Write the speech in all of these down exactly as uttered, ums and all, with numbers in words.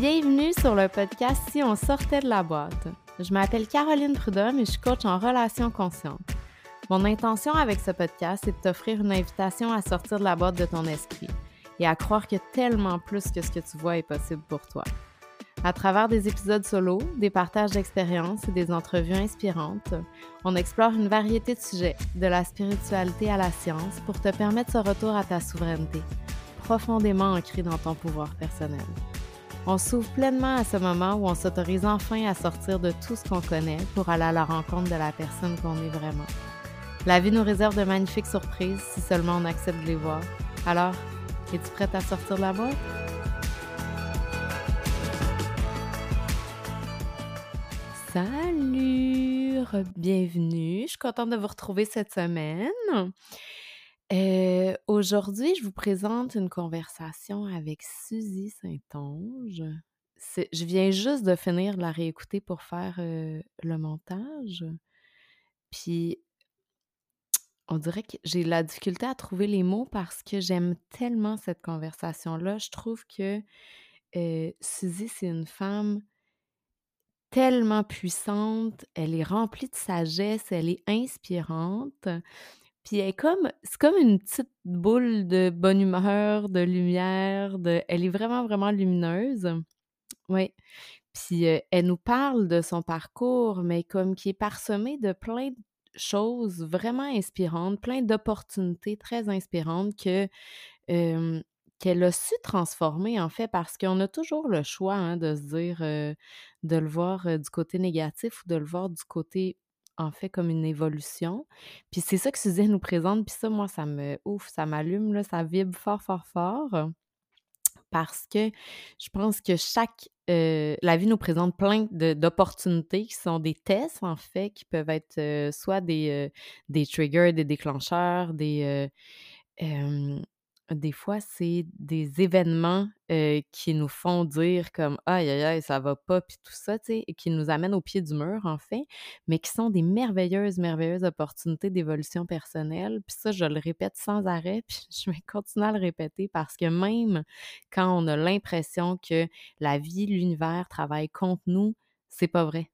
Bienvenue sur le podcast Si on sortait de la boîte. Je m'appelle Caroline Prudhomme et je suis coach en relations conscientes. Mon intention avec ce podcast, c'est de t'offrir une invitation à sortir de la boîte de ton esprit et à croire que tellement plus que ce que tu vois est possible pour toi. À travers des épisodes solo, des partages d'expériences et des entrevues inspirantes, on explore une variété de sujets, de la spiritualité à la science, pour te permettre ce retour à ta souveraineté, profondément ancré dans ton pouvoir personnel. On s'ouvre pleinement à ce moment où on s'autorise enfin à sortir de tout ce qu'on connaît pour aller à la rencontre de la personne qu'on est vraiment. La vie nous réserve de magnifiques surprises si seulement on accepte de les voir. Alors, es-tu prête à sortir de la boîte? Salut! Bienvenue! Je suis contente de vous retrouver cette semaine. Euh, aujourd'hui, je vous présente une conversation avec Suzy Saint-Onge. C'est- je viens juste de finir de la réécouter pour faire euh, le montage. Puis, on dirait que j'ai de la difficulté à trouver les mots parce que j'aime tellement cette conversation-là. Je trouve que euh, Suzy, c'est une femme tellement puissante, elle est remplie de sagesse, elle est inspirante. Puis elle est comme c'est comme une petite boule de bonne humeur, de lumière, de elle est vraiment, vraiment lumineuse. Oui. Puis, heu, elle nous parle de son parcours, mais comme qui est parsemé de plein de choses vraiment inspirantes, plein d'opportunités très inspirantes que, hem, qu'elle a su transformer, en fait, parce qu'on a toujours le choix, hein, de se dire, heu, de le voir, heu, du côté négatif ou de le voir du côté, en fait, comme une évolution. Puis c'est ça que Suzanne nous présente, puis ça, moi, ça me ouf, ça m'allume, là, ça vibre fort, fort, fort. Parce que je pense que chaque, heu, la vie nous présente plein de d'opportunités qui sont des tests, en fait, qui peuvent être, heu, soit des, heu, des triggers, des déclencheurs, des, heu, hem, des fois, c'est des événements, heu, qui nous font dire comme: «Aïe, aïe, aïe, ça va pas», puis tout ça, tu sais, et qui nous amènent au pied du mur, en fait, mais qui sont des merveilleuses, merveilleuses opportunités d'évolution personnelle. Puis ça, je le répète sans arrêt, puis je vais continuer à le répéter parce que même quand on a l'impression que la vie, l'univers travaillent contre nous, c'est pas vrai.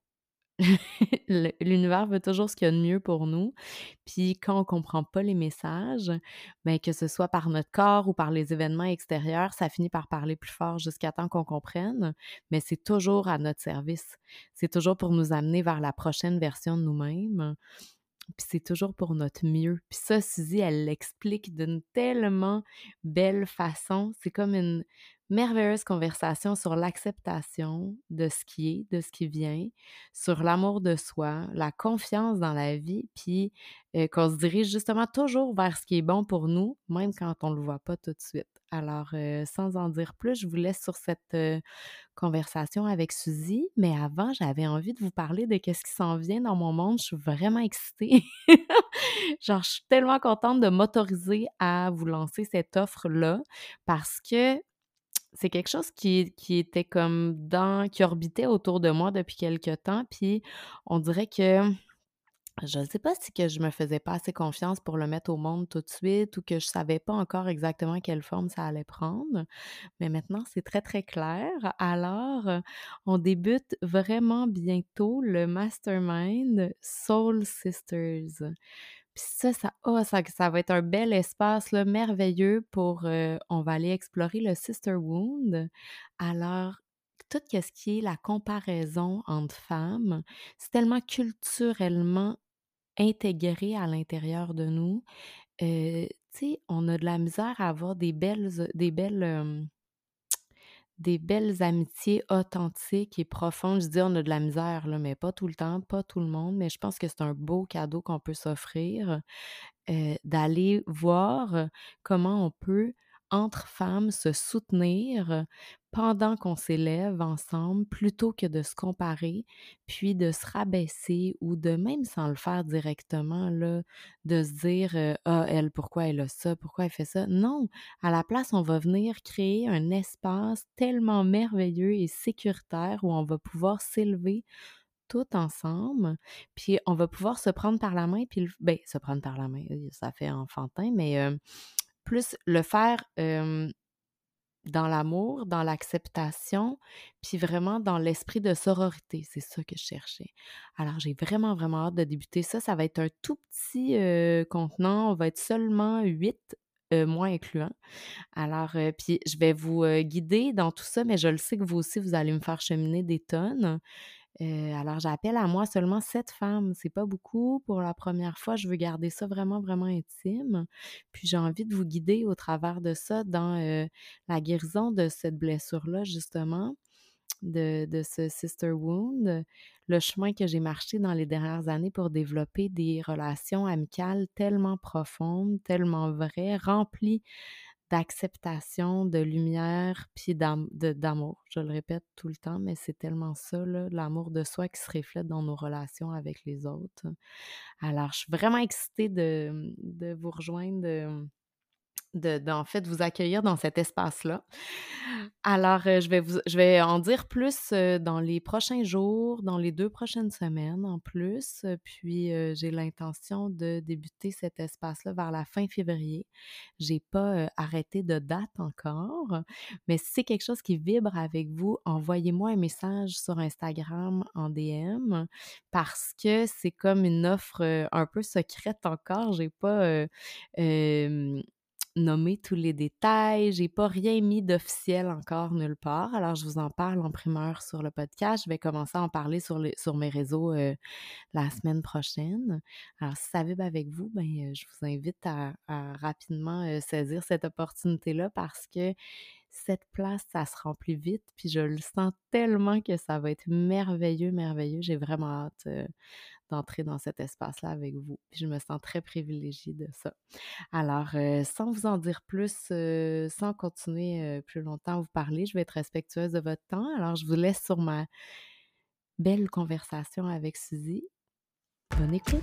Le l'univers veut toujours ce qu'il y a de mieux pour nous, puis quand on comprend pas les messages, ben que ce soit par notre corps ou par les événements extérieurs, ça finit par parler plus fort jusqu'à temps qu'on comprenne, mais c'est toujours à notre service. C'est toujours pour nous amener vers la prochaine version de nous-mêmes, puis c'est toujours pour notre mieux. Puis ça, Suzy, elle l'explique d'une tellement belle façon. C'est comme une merveilleuse conversation sur l'acceptation de ce qui est, de ce qui vient, sur l'amour de soi, la confiance dans la vie, puis euh, qu'on se dirige justement toujours vers ce qui est bon pour nous, même quand on le voit pas tout de suite. Alors, euh, sans en dire plus, je vous laisse sur cette euh, conversation avec Suzy, mais avant, j'avais envie de vous parler de qu'est-ce qui s'en vient dans mon monde. Je suis vraiment excitée. Genre, je suis tellement contente de m'autoriser à vous lancer cette offre-là parce que c'est quelque chose qui qui était comme dans qui orbitait autour de moi depuis quelque temps, puis on dirait que je ne sais pas si que je me faisais pas assez confiance pour le mettre au monde tout de suite ou que je savais pas encore exactement quelle forme ça allait prendre. Mais maintenant, c'est très, très clair. Alors, heu, on débute vraiment bientôt le mastermind Soul Sisters. Puis ça, ça oh, ça ça va être un bel espace là, merveilleux pour, heu, on va aller explorer le sister wound. Alors, tout ce qui est la comparaison entre femmes, c'est tellement culturellement intégré à l'intérieur de nous. Heu, tu sais, on a de la misère à avoir des belles des belles, hem des belles amitiés authentiques et profondes. Je dis on a de la misère là, mais pas tout le temps, pas tout le monde, mais je pense que c'est un beau cadeau qu'on peut s'offrir, heu, d'aller voir, heu, comment on peut, entre femmes, se soutenir, heu, pendant qu'on s'élève ensemble, plutôt que de se comparer, puis de se rabaisser ou de même sans le faire directement là, de se dire, heu: «Ah elle, pourquoi elle a ça? Pourquoi elle fait ça?» Non, à la place, on va venir créer un espace tellement merveilleux et sécuritaire où on va pouvoir s'élever tout ensemble, puis on va pouvoir se prendre par la main, puis le ben, se prendre par la main, heu, ça fait enfantin, mais heu, plus le faire, hem, dans l'amour, dans l'acceptation, puis vraiment dans l'esprit de sororité, c'est ça que je cherchais. Alors j'ai vraiment, vraiment hâte de débuter ça. Ça va être un tout petit, heu, contenant, on va être seulement huit, heu, moi incluant. Alors, heu, puis je vais vous, heu, guider dans tout ça, mais je le sais que vous aussi, vous allez me faire cheminer des tonnes. Heu, alors j'appelle à moi seulement sept femmes, c'est pas beaucoup pour la première fois, je veux garder ça vraiment, vraiment intime. Puis j'ai envie de vous guider au travers de ça dans, heu, la guérison de cette blessure-là justement, de de ce sister wound, le chemin que j'ai marché dans les dernières années pour développer des relations amicales tellement profondes, tellement vraies, remplies d'acceptation, de lumière, puis d'am de d'amour. Je le répète tout le temps, mais c'est tellement ça, là, l'amour de soi qui se reflète dans nos relations avec les autres. Alors, je suis vraiment excitée de, de vous rejoindre, de de d'en fait, vous accueillir dans cet espace-là. Alors, heu, je vais vous je vais en dire plus, heu, dans les prochains jours, dans les deux prochaines semaines en plus, heu, puis, heu, j'ai l'intention de débuter cet espace-là vers la fin février. J'ai pas, heu, arrêté de date encore, mais si c'est quelque chose qui vibre avec vous, envoyez-moi un message sur Instagram en D M parce que c'est comme une offre, heu, un peu secrète encore. J'ai pas, heu, hem nommer tous les détails. J'ai pas rien mis d'officiel encore nulle part. Alors, je vous en parle en primeur sur le podcast. Je vais commencer à en parler sur les sur mes réseaux, heu, la semaine prochaine. Alors, si ça vibre avec vous, ben, heu, je vous invite à à rapidement, heu, saisir cette opportunité-là parce que cette place, ça se remplit vite, puis je le sens tellement que ça va être merveilleux, merveilleux. J'ai vraiment hâte, heu, d'entrer dans cet espace-là avec vous. Puis je me sens très privilégiée de ça. Alors, heu, sans vous en dire plus, heu, sans continuer, heu, plus longtemps à vous parler, je vais être respectueuse de votre temps. Alors, je vous laisse sur ma belle conversation avec Suzy. Bonne écoute!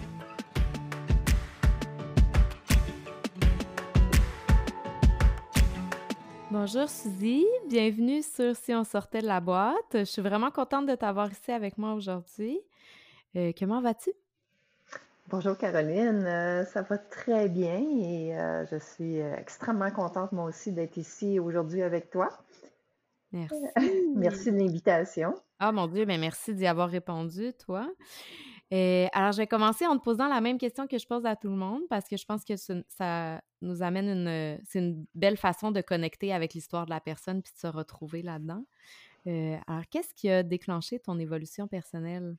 Bonjour Suzy, bienvenue sur Si on sortait de la boîte. Je suis vraiment contente de t'avoir ici avec moi aujourd'hui. Heu, comment vas-tu? Bonjour Caroline, euh, ça va très bien et euh, je suis euh, extrêmement contente moi aussi d'être ici aujourd'hui avec toi. Merci. Merci de l'invitation. Ah mon Dieu, mais merci d'y avoir répondu, toi. Heu, alors je vais commencer en te posant la même question que je pose à tout le monde parce que je pense que ce ça nous amène une, heu, c'est une belle façon de connecter avec l'histoire de la personne puis de se retrouver là-dedans. Heu, alors qu'est-ce qui a déclenché ton évolution personnelle?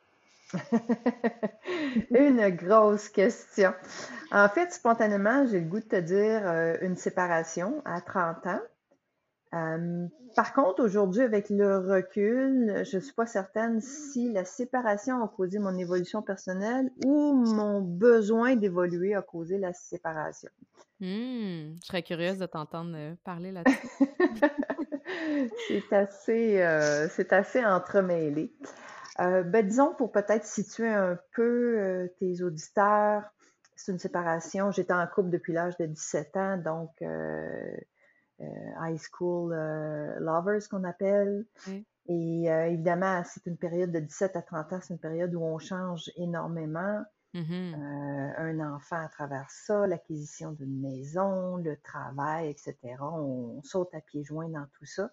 Une grosse question. En fait, spontanément, j'ai le goût de te dire euh, une séparation à trente ans. Euh, Par contre, aujourd'hui, avec le recul, je suis pas certaine si la séparation a causé mon évolution personnelle ou mon besoin d'évoluer a causé la séparation. Mmh, je serais curieuse de t'entendre, heu, parler là-dessus. C'est assez, euh, c'est assez entremêlé. Euh, ben, disons, pour peut-être situer un peu euh, tes auditeurs, c'est une séparation. J'étais en couple depuis l'âge de dix-sept ans, donc euh, euh, high school euh, lovers qu'on appelle. Ouais. Et euh, évidemment, c'est une période de dix-sept à trente ans, c'est une période où on change énormément. Euh, Mmh. un enfant à travers ça, l'acquisition d'une maison, le travail, et cetera. On saute à pieds joints dans tout ça.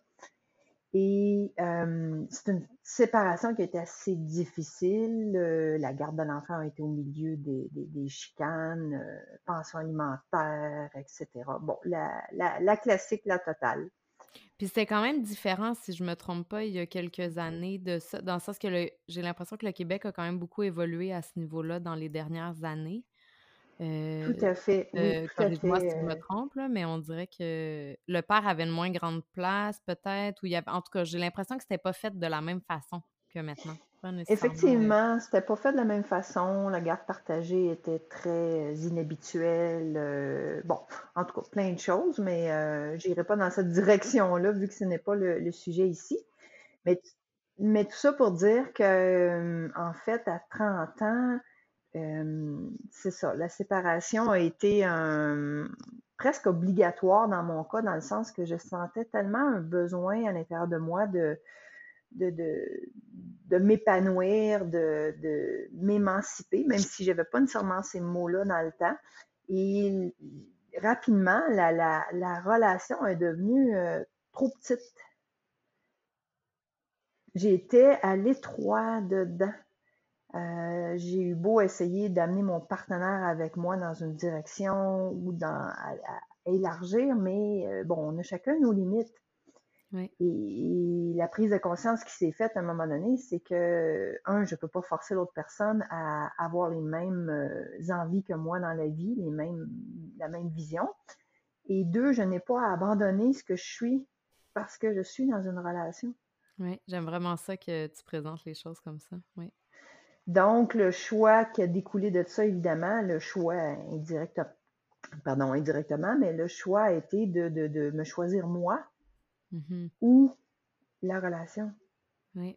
Et euh, c'est une séparation qui a été assez difficile. Euh, la garde de l'enfant a été au milieu des, des, des chicanes, euh, pension alimentaire, et cetera. Bon, la, la, la classique, la totale. Puis c'était quand même différent, si je me trompe pas, il y a quelques années de ça, dans le sens que le j'ai l'impression que le Québec a quand même beaucoup évolué à ce niveau-là dans les dernières années. Tout Heu à fait, oui, heu, tout à corrige-moi si fait. je me euh, trompe là, mais on dirait que le père avait une moins grande place peut-être ou il y avait en tout cas, j'ai l'impression que c'était pas fait de la même façon que maintenant. Pas nécessairement, heu Effectivement, c'était pas fait de la même façon. La garde partagée était très inhabituelle. Euh, bon, en tout cas, plein de choses, mais euh, j'irai pas dans cette direction-là vu que ce n'est pas le, le sujet ici. Mais, mais tout ça pour dire que, euh, en fait, à trente ans, euh, c'est ça, la séparation a été un, presque obligatoire dans mon cas, dans le sens que je sentais tellement un besoin à l'intérieur de moi de de, de, de m'épanouir, de, de m'émanciper, même si je n'avais pas nécessairement ces mots-là dans le temps. Et rapidement, la, la, la relation est devenue euh, trop petite. J'étais à l'étroit dedans. Euh, j'ai eu beau essayer d'amener mon partenaire avec moi dans une direction ou dans, à, à élargir, mais euh, bon, on a chacun nos limites. Oui. Et, et la prise de conscience qui s'est faite à un moment donné, c'est que, un, je peux pas forcer l'autre personne à avoir les mêmes euh, envies que moi dans la vie, les mêmes, la même vision. Et deux, je n'ai pas à abandonner ce que je suis parce que je suis dans une relation. Oui, j'aime vraiment ça que tu présentes les choses comme ça. Oui. Donc, le choix qui a découlé de ça, évidemment, le choix indirect, pardon, indirectement, mais le choix a été de, de, de me choisir moi Mhm. ou la relation. Oui.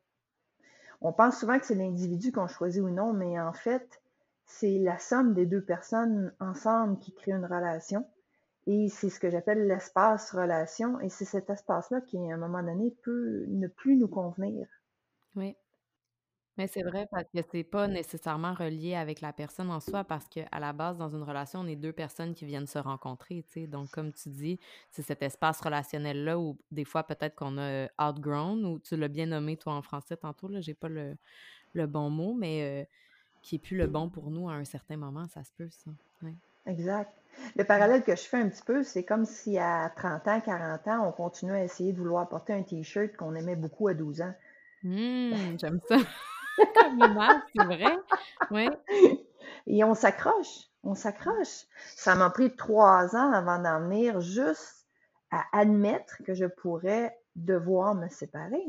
On pense souvent que c'est l'individu qu'on choisit ou non, mais en fait, c'est la somme des deux personnes ensemble qui crée une relation. Et c'est ce que j'appelle l'espace relation. Et c'est cet espace-là qui, à un moment donné, peut ne plus nous convenir. Oui. Mais c'est vrai parce que c'est pas nécessairement relié avec la personne en soi parce qu'à la base, dans une relation, on est deux personnes qui viennent se rencontrer, tu sais? Donc comme tu dis, c'est cet espace relationnel-là où des fois peut-être qu'on a, heu, outgrown ou tu l'as bien nommé toi en français tantôt là, j'ai pas le le bon mot, mais heu, qui est plus le bon pour nous à un certain moment, ça se peut ça. Oui. Exact. Le Mmh. parallèle que je fais un petit peu, c'est comme si à trente ans, quarante ans, on continuait à essayer de vouloir porter un T-shirt qu'on aimait beaucoup à douze ans. Mmh, j'aime ça comme image, c'est vrai. Oui. Et on s'accroche, on s'accroche. Ça m'a pris trois ans avant d'en venir juste à admettre que je pourrais devoir me séparer.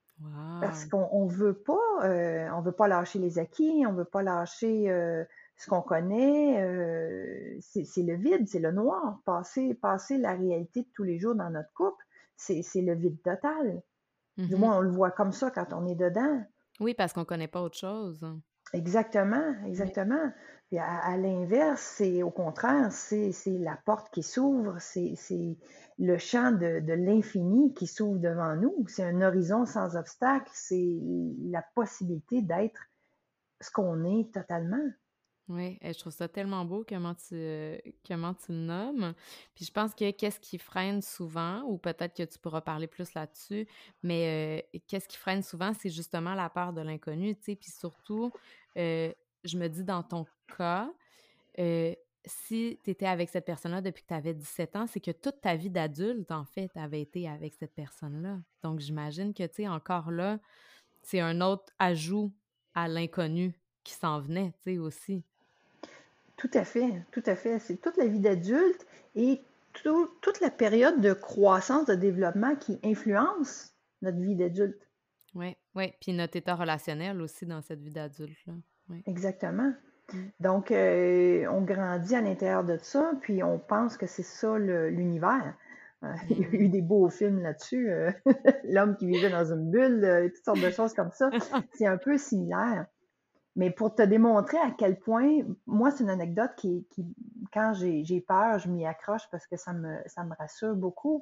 Parce Wow! qu'on on veut pas, euh, on veut pas lâcher les acquis, on veut pas lâcher euh, ce qu'on connaît. Euh, c'est c'est le vide, c'est le noir. Passer, passer la réalité de tous les jours dans notre couple, c'est c'est le vide total. Du Mmh. moins, on le voit comme ça quand on est dedans. Oui, parce qu'on connaît pas autre chose. Exactement, Oui. exactement. Puis à, à l'inverse, c'est au contraire, c'est c'est la porte qui s'ouvre, c'est c'est le champ de, de l'infini qui s'ouvre devant nous. C'est un horizon sans obstacle, c'est la possibilité d'être ce qu'on est totalement. Oui, et je trouve ça tellement beau comment tu, heu, comment tu le nommes. Puis je pense que qu'est-ce qui freine souvent, ou peut-être que tu pourras parler plus là-dessus, mais heu, qu'est-ce qui freine souvent, c'est justement la peur de l'inconnu, tu sais? Puis surtout, heu, je me dis dans ton cas, heu, si tu étais avec cette personne-là depuis que tu avais dix-sept ans, c'est que toute ta vie d'adulte, en fait, avait été avec cette personne-là. Donc j'imagine que, tu sais, encore là, c'est un autre ajout à l'inconnu qui s'en venait, tu sais, aussi. Tout à fait, tout à fait. C'est toute la vie d'adulte et tout- toute la période de croissance, de développement qui influence notre vie d'adulte. Oui, oui, puis notre état relationnel aussi dans cette vie d'adulte-là. Oui. Exactement. Mmh. Donc, euh, on grandit à l'intérieur de ça, puis on pense que c'est ça le- l'univers. Euh, il y a eu Mmh. des beaux films là-dessus, euh, L'homme qui vivait dans une bulle, euh, toutes sortes de choses comme ça. C'est un peu similaire. Mais pour te démontrer à quel point, moi, c'est une anecdote qui, qui quand j'ai j'ai peur, je m'y accroche parce que ça me, ça me rassure beaucoup.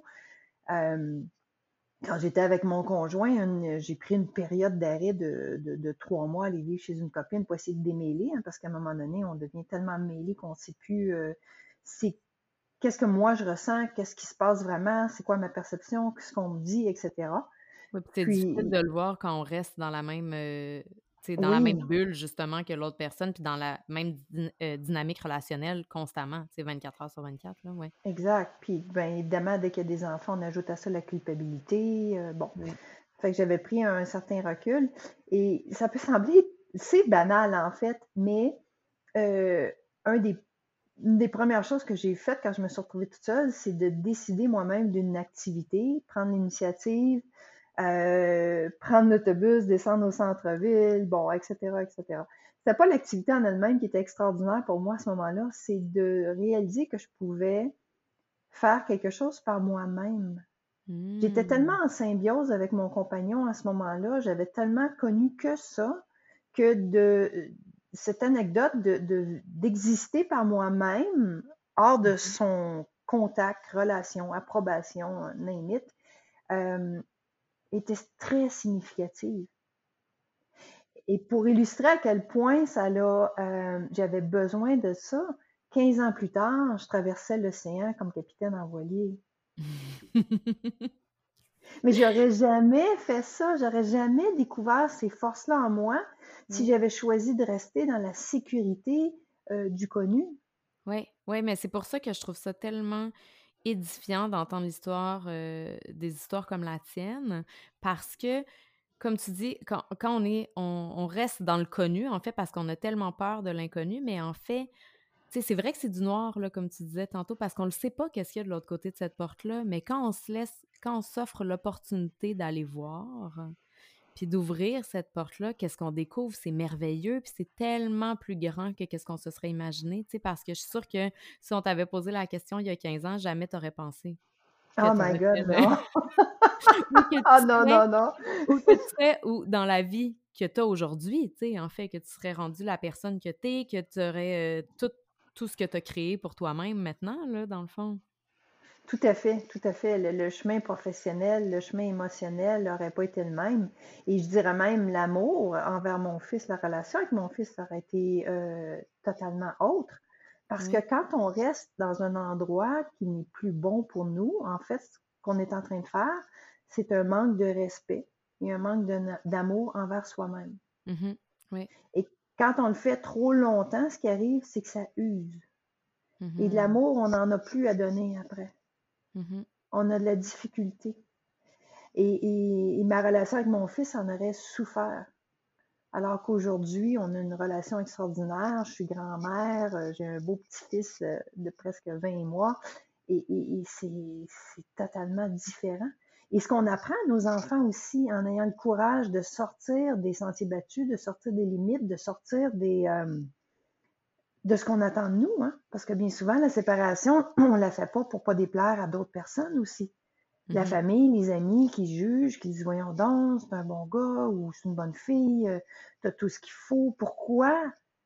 Euh, Quand j'étais avec mon conjoint, une- j'ai pris une période d'arrêt de, de, de trois mois à aller vivre chez une copine pour essayer de démêler, hein, parce qu'à un moment donné, on devient tellement mêlé qu'on ne sait plus euh, c'est qu'est-ce que moi je ressens, qu'est-ce qui se passe vraiment, c'est quoi ma perception, ce qu'on me dit, et cetera. Oui, puis c'est difficile Puis, de le voir quand on reste dans la même, heu, tu sais, dans la oui, même bulle justement que l'autre personne, puis dans la même dyn heu, dynamique relationnelle constamment, tu sais, vingt-quatre heures sur vingt-quatre là, ouais. exact. Puis, bien évidemment, dès qu'il y a des enfants, on ajoute à ça la culpabilité. Euh, bon, Oui. fait que j'avais pris un certain recul. Et ça peut sembler, c'est banal en fait, mais euh, un des, une des premières choses que j'ai faites quand je me suis retrouvée toute seule, c'est de décider moi-même d'une activité, prendre l'initiative, euh, prendre l'autobus, descendre au centre-ville, bon, et cetera, et cetera. C'était pas l'activité en elle-même qui était extraordinaire pour moi à ce moment-là, c'est de réaliser que je pouvais faire quelque chose par moi-même. J'étais tellement Mmh. en symbiose avec mon compagnon à ce moment-là, j'avais tellement connu que ça, que de cette anecdote de, de- d'exister par moi-même, hors de Mmh. son contact, relation, approbation, name it, euh, était très significative. Et pour illustrer à quel point ça l'a, euh, j'avais besoin de ça, quinze ans plus tard, je traversais l'océan comme capitaine en voilier. Mais j'aurais jamais fait ça, j'aurais jamais découvert ces forces-là en moi si Oui. j'avais choisi de rester dans la sécurité, heu, du connu. Ouais, ouais, mais c'est pour ça que je trouve ça tellement édifiant d'entendre l'histoire, heu, des histoires comme la tienne, parce que, comme tu dis, quand quand on est on on reste dans le connu, en fait, parce qu'on a tellement peur de l'inconnu, mais en fait, tu sais, c'est vrai que c'est du noir, là, comme tu disais tantôt, parce qu'on ne sait pas qu'est-ce qu'il y a de l'autre côté de cette porte-là, mais quand on se laisse quand on s'offre l'opportunité d'aller voir, puis d'ouvrir cette porte-là, qu'est-ce qu'on découvre? C'est merveilleux, puis c'est tellement plus grand que qu'est-ce qu'on se serait imaginé, tu sais, parce que je suis sûre que si on t'avait posé la question il y a quinze ans, jamais tu aurais pensé que Oh tu my aurais God, fait le non! ou que tu Ah non, serais non, non! ou que tu serais ou dans la vie que tu as aujourd'hui, tu sais, en fait, que tu serais rendue la personne que tu es, que tu aurais, heu, tout tout ce que tu as créé pour toi-même maintenant, là, dans le fond. Tout à fait, tout à fait. Le, le chemin professionnel, le chemin émotionnel n'aurait pas été le même. Et je dirais même l'amour envers mon fils, la relation avec mon fils aurait été euh, totalement autre. Parce que Oui. quand on reste dans un endroit qui n'est plus bon pour nous, en fait, ce qu'on est en train de faire, c'est un manque de respect et un manque de- d'amour envers soi-même. Mmh. Oui. Et quand on le fait trop longtemps, ce qui arrive, c'est que ça use. Et de Mmh. l'amour, on n'en a plus à donner après. Mmh. On a de la difficulté. Et, et- et ma relation avec mon fils en aurait souffert. Alors qu'aujourd'hui, on a une relation extraordinaire. Je suis grand-mère, euh, j'ai un beau petit-fils euh, de presque vingt mois. Et, et- et c'est c'est totalement différent. Et ce qu'on apprend à nos enfants aussi, en ayant le courage de sortir des sentiers battus, de sortir des limites, de sortir des, euh, de ce qu'on attend de nous, hein? Parce que bien souvent, la séparation, on la fait pas pour pas déplaire à d'autres personnes aussi. La Mmh. famille, les amis qui jugent, qui disent voyons donc, c'est un bon gars ou c'est une bonne fille, euh, t'as tout ce qu'il faut. Pourquoi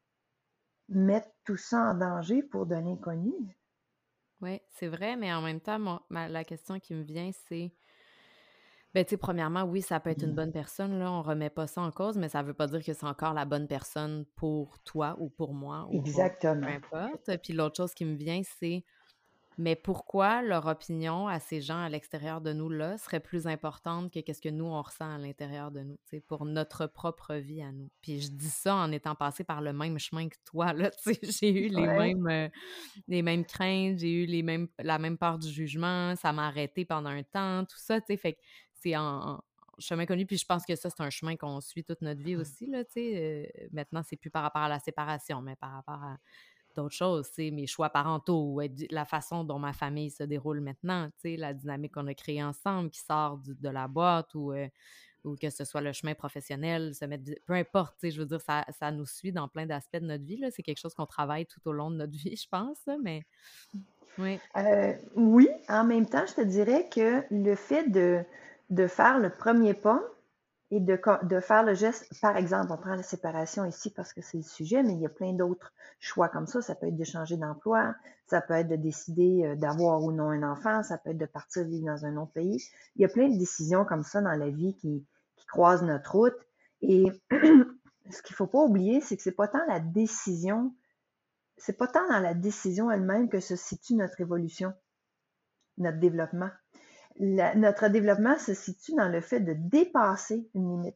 mettre tout ça en danger pour de l'inconnu? Ouais, c'est vrai, mais en même temps, moi, ma la question qui me vient, c'est, ben, tu sais, premièrement, oui, ça peut être une bonne personne, là, on remet pas ça en cause, mais ça veut pas dire que c'est encore la bonne personne pour toi ou pour moi ou pour peu Exactement. importe. Puis l'autre chose qui me vient, c'est, mais pourquoi leur opinion à ces gens à l'extérieur de nous, là, serait plus importante que qu'est-ce que nous, on ressent à l'intérieur de nous, tu sais, pour notre propre vie à nous? Puis je dis ça en étant passée par le même chemin que toi, là, tu sais, j'ai eu les Ouais. mêmes, heu, les mêmes craintes, j'ai eu les mêmes la même peur du jugement, ça m'a arrêtée pendant un temps, tout ça, tu sais, fait que c'est en en chemin connu, puis je pense que ça, c'est un chemin qu'on suit toute notre vie aussi, là, tu sais, heu, maintenant, c'est plus par rapport à la séparation, mais par rapport à d'autres choses, tu sais, mes choix parentaux ou édu la façon dont ma famille se déroule maintenant, tu sais, la dynamique qu'on a créée ensemble qui sort du de la boîte ou, heu, ou que ce soit le chemin professionnel, se mettre peu importe, tu sais, je veux dire, ça ça nous suit dans plein d'aspects de notre vie, là. C'est quelque chose qu'on travaille tout au long de notre vie, je pense, là, mais oui. Euh, oui, en même temps, je te dirais que le fait de, de faire le premier pas et de, co- de faire le geste, par exemple, on prend la séparation ici parce que c'est le sujet, mais il y a plein d'autres choix comme ça. Ça peut être de changer d'emploi, ça peut être de décider euh, d'avoir ou non un enfant, ça peut être de partir vivre dans un autre pays. Il y a plein de décisions comme ça dans la vie qui, qui croisent notre route. Et ce qu'il faut pas oublier, c'est que c'est pas tant la décision, c'est pas tant dans la décision elle-même que se situe notre évolution, notre développement. La- notre développement se situe dans le fait de dépasser une limite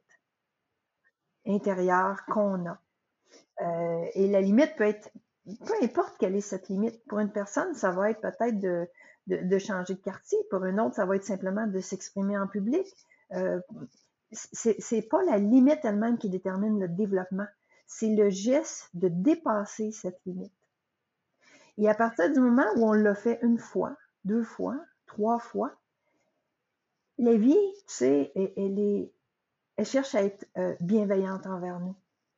intérieure qu'on a. Euh, et la limite peut être, peu importe quelle est cette limite. Pour une personne, ça va être peut-être de, de, de changer de quartier. Pour une autre, ça va être simplement de s'exprimer en public. Euh, c'est, c'est pas la limite elle-même qui détermine le développement. C'est le geste de dépasser cette limite. Et à partir du moment où on l'a fait une fois, deux fois, trois fois, la vie, tu sais, elle, elle est, elle cherche à être euh, bienveillante envers nous.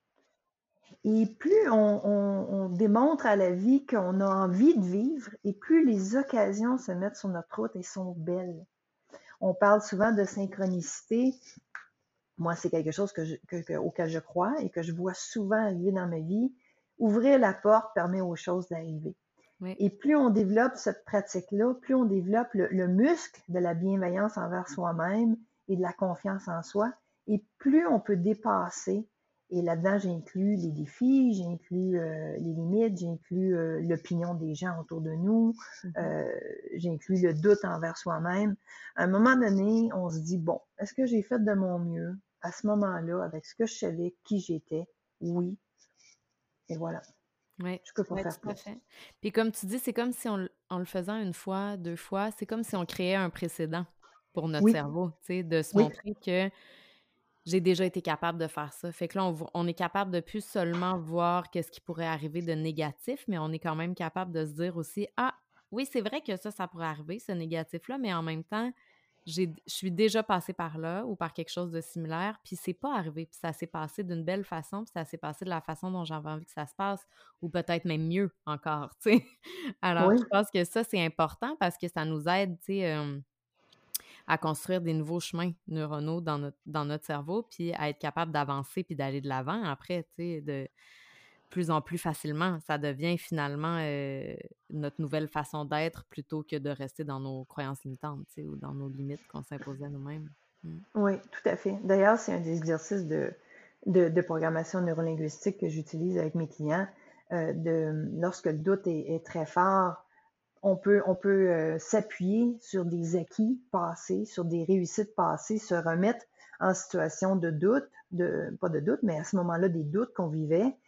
Et plus on, on- on démontre à la vie qu'on a envie de vivre, et plus les occasions se mettent sur notre route et sont belles. On parle souvent de synchronicité. Moi, c'est quelque chose que je- que- que- auquel je crois et que je vois souvent arriver dans ma vie. Ouvrir la porte permet aux choses d'arriver. Oui. Et plus on développe cette pratique-là, plus on développe le, le muscle de la bienveillance envers soi-même et de la confiance en soi, et plus on peut dépasser Et là-dedans, j'ai inclus les défis, j'ai inclus euh, les limites, j'ai inclus euh, l'opinion des gens autour de nous, Mhm. euh, j'ai inclus le doute envers soi-même. À un moment donné, on se dit, bon, est-ce que j'ai fait de mon mieux à ce moment-là avec ce que je savais, qui j'étais? Oui. Et voilà, Oui, je peux pas ouais, faire tout à plus. fait. Puis comme tu dis, c'est comme si on, le- en le faisant une fois, deux fois, c'est comme si on créait un précédent pour notre Oui, cerveau, tu sais, de se oui, montrer que j'ai déjà été capable de faire ça. Fait que là, on, vo- on est capable de plus seulement voir qu'est-ce qui pourrait arriver de négatif, mais on est quand même capable de se dire aussi, ah, oui, c'est vrai que ça, ça pourrait arriver, ce négatif-là, mais en même temps, j'ai, je suis déjà passée par là ou par quelque chose de similaire, puis c'est pas arrivé, puis ça s'est passé d'une belle façon, puis ça s'est passé de la façon dont j'avais envie que ça se passe, ou peut-être même mieux encore, tu sais. Alors, oui, je pense que ça, c'est important parce que ça nous aide, tu sais, euh, à construire des nouveaux chemins neuronaux dans notre, dans notre cerveau, puis à être capable d'avancer puis d'aller de l'avant après, tu sais, de plus en plus facilement. Ça devient finalement euh, notre nouvelle façon d'être plutôt que de rester dans nos croyances limitantes, tu sais, ou dans nos limites qu'on s'imposait à nous-mêmes. Mm. oui, tout à fait. D'ailleurs, c'est un des exercices de, de, de programmation neurolinguistique que j'utilise avec mes clients. Euh, de, lorsque le doute est, est très fort, on peut, on peut euh, s'appuyer sur des acquis passés, sur des réussites passées, se remettre en situation de doute, de, pas de doute, mais à ce moment-là, des doutes qu'on vivait,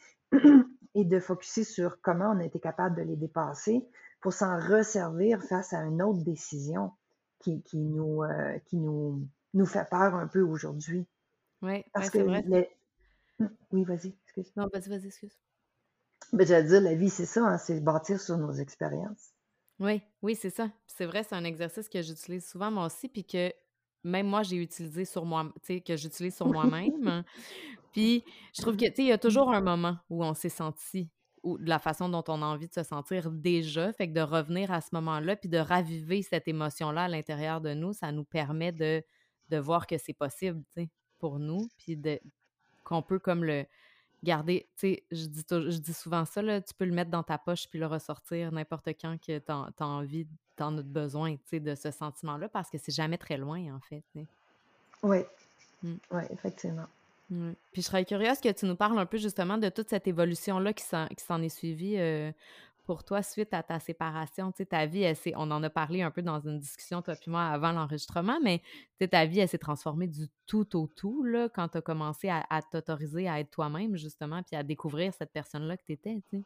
et de focuser sur comment on a été capable de les dépasser pour s'en resservir face à une autre décision qui, qui, nous, euh, qui nous, nous fait peur un peu aujourd'hui. Oui, ouais, Parce que c'est vrai. les... Oui, vas-y, excuse. Non, vas-y, vas-y, excuse. Ben, j'allais dire, la vie, c'est ça, hein, c'est bâtir sur nos expériences. Oui, oui, c'est ça. Puis c'est vrai, c'est un exercice que j'utilise souvent moi aussi, puis que même moi, j'ai utilisé sur moi, tu sais, que j'utilise sur moi-même. Puis je trouve que, tu sais, il y a toujours un moment où on s'est senti ou de la façon dont on a envie de se sentir déjà. Fait que de revenir à ce moment-là, puis de raviver cette émotion-là à l'intérieur de nous, ça nous permet de, de voir que c'est possible, tu sais, pour nous, puis de, qu'on peut comme le garder, tu sais, je dis, tou- je dis souvent ça, là, tu peux le mettre dans ta poche puis le ressortir n'importe quand que tu as envie, t'en as besoin, tu sais, de ce sentiment-là, parce que c'est jamais très loin, en fait, tu sais. Oui, Mm. oui, effectivement. Ouais. Puis je serais curieuse que tu nous parles un peu justement de toute cette évolution-là qui s'en, qui s'en est suivie euh, pour toi suite à ta séparation. Tu sais, ta vie, elle s'est- on en a parlé un peu dans une discussion, toi puis moi, avant l'enregistrement, mais tu sais, ta vie, elle s'est transformée du tout au tout, là, quand tu as commencé à, à t'autoriser à être toi-même, justement, puis à découvrir cette personne-là que tu étais, tu sais,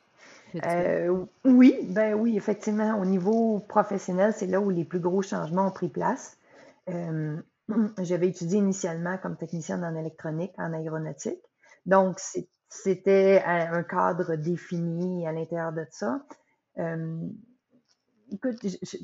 que tu es. Euh, oui, ben oui, effectivement, au niveau professionnel, c'est là où les plus gros changements ont pris place. Euh, J'avais étudié initialement comme technicienne en électronique, en aéronautique. Donc, c'est- c'était un un cadre défini à l'intérieur de ça. Euh, écoute, je- je-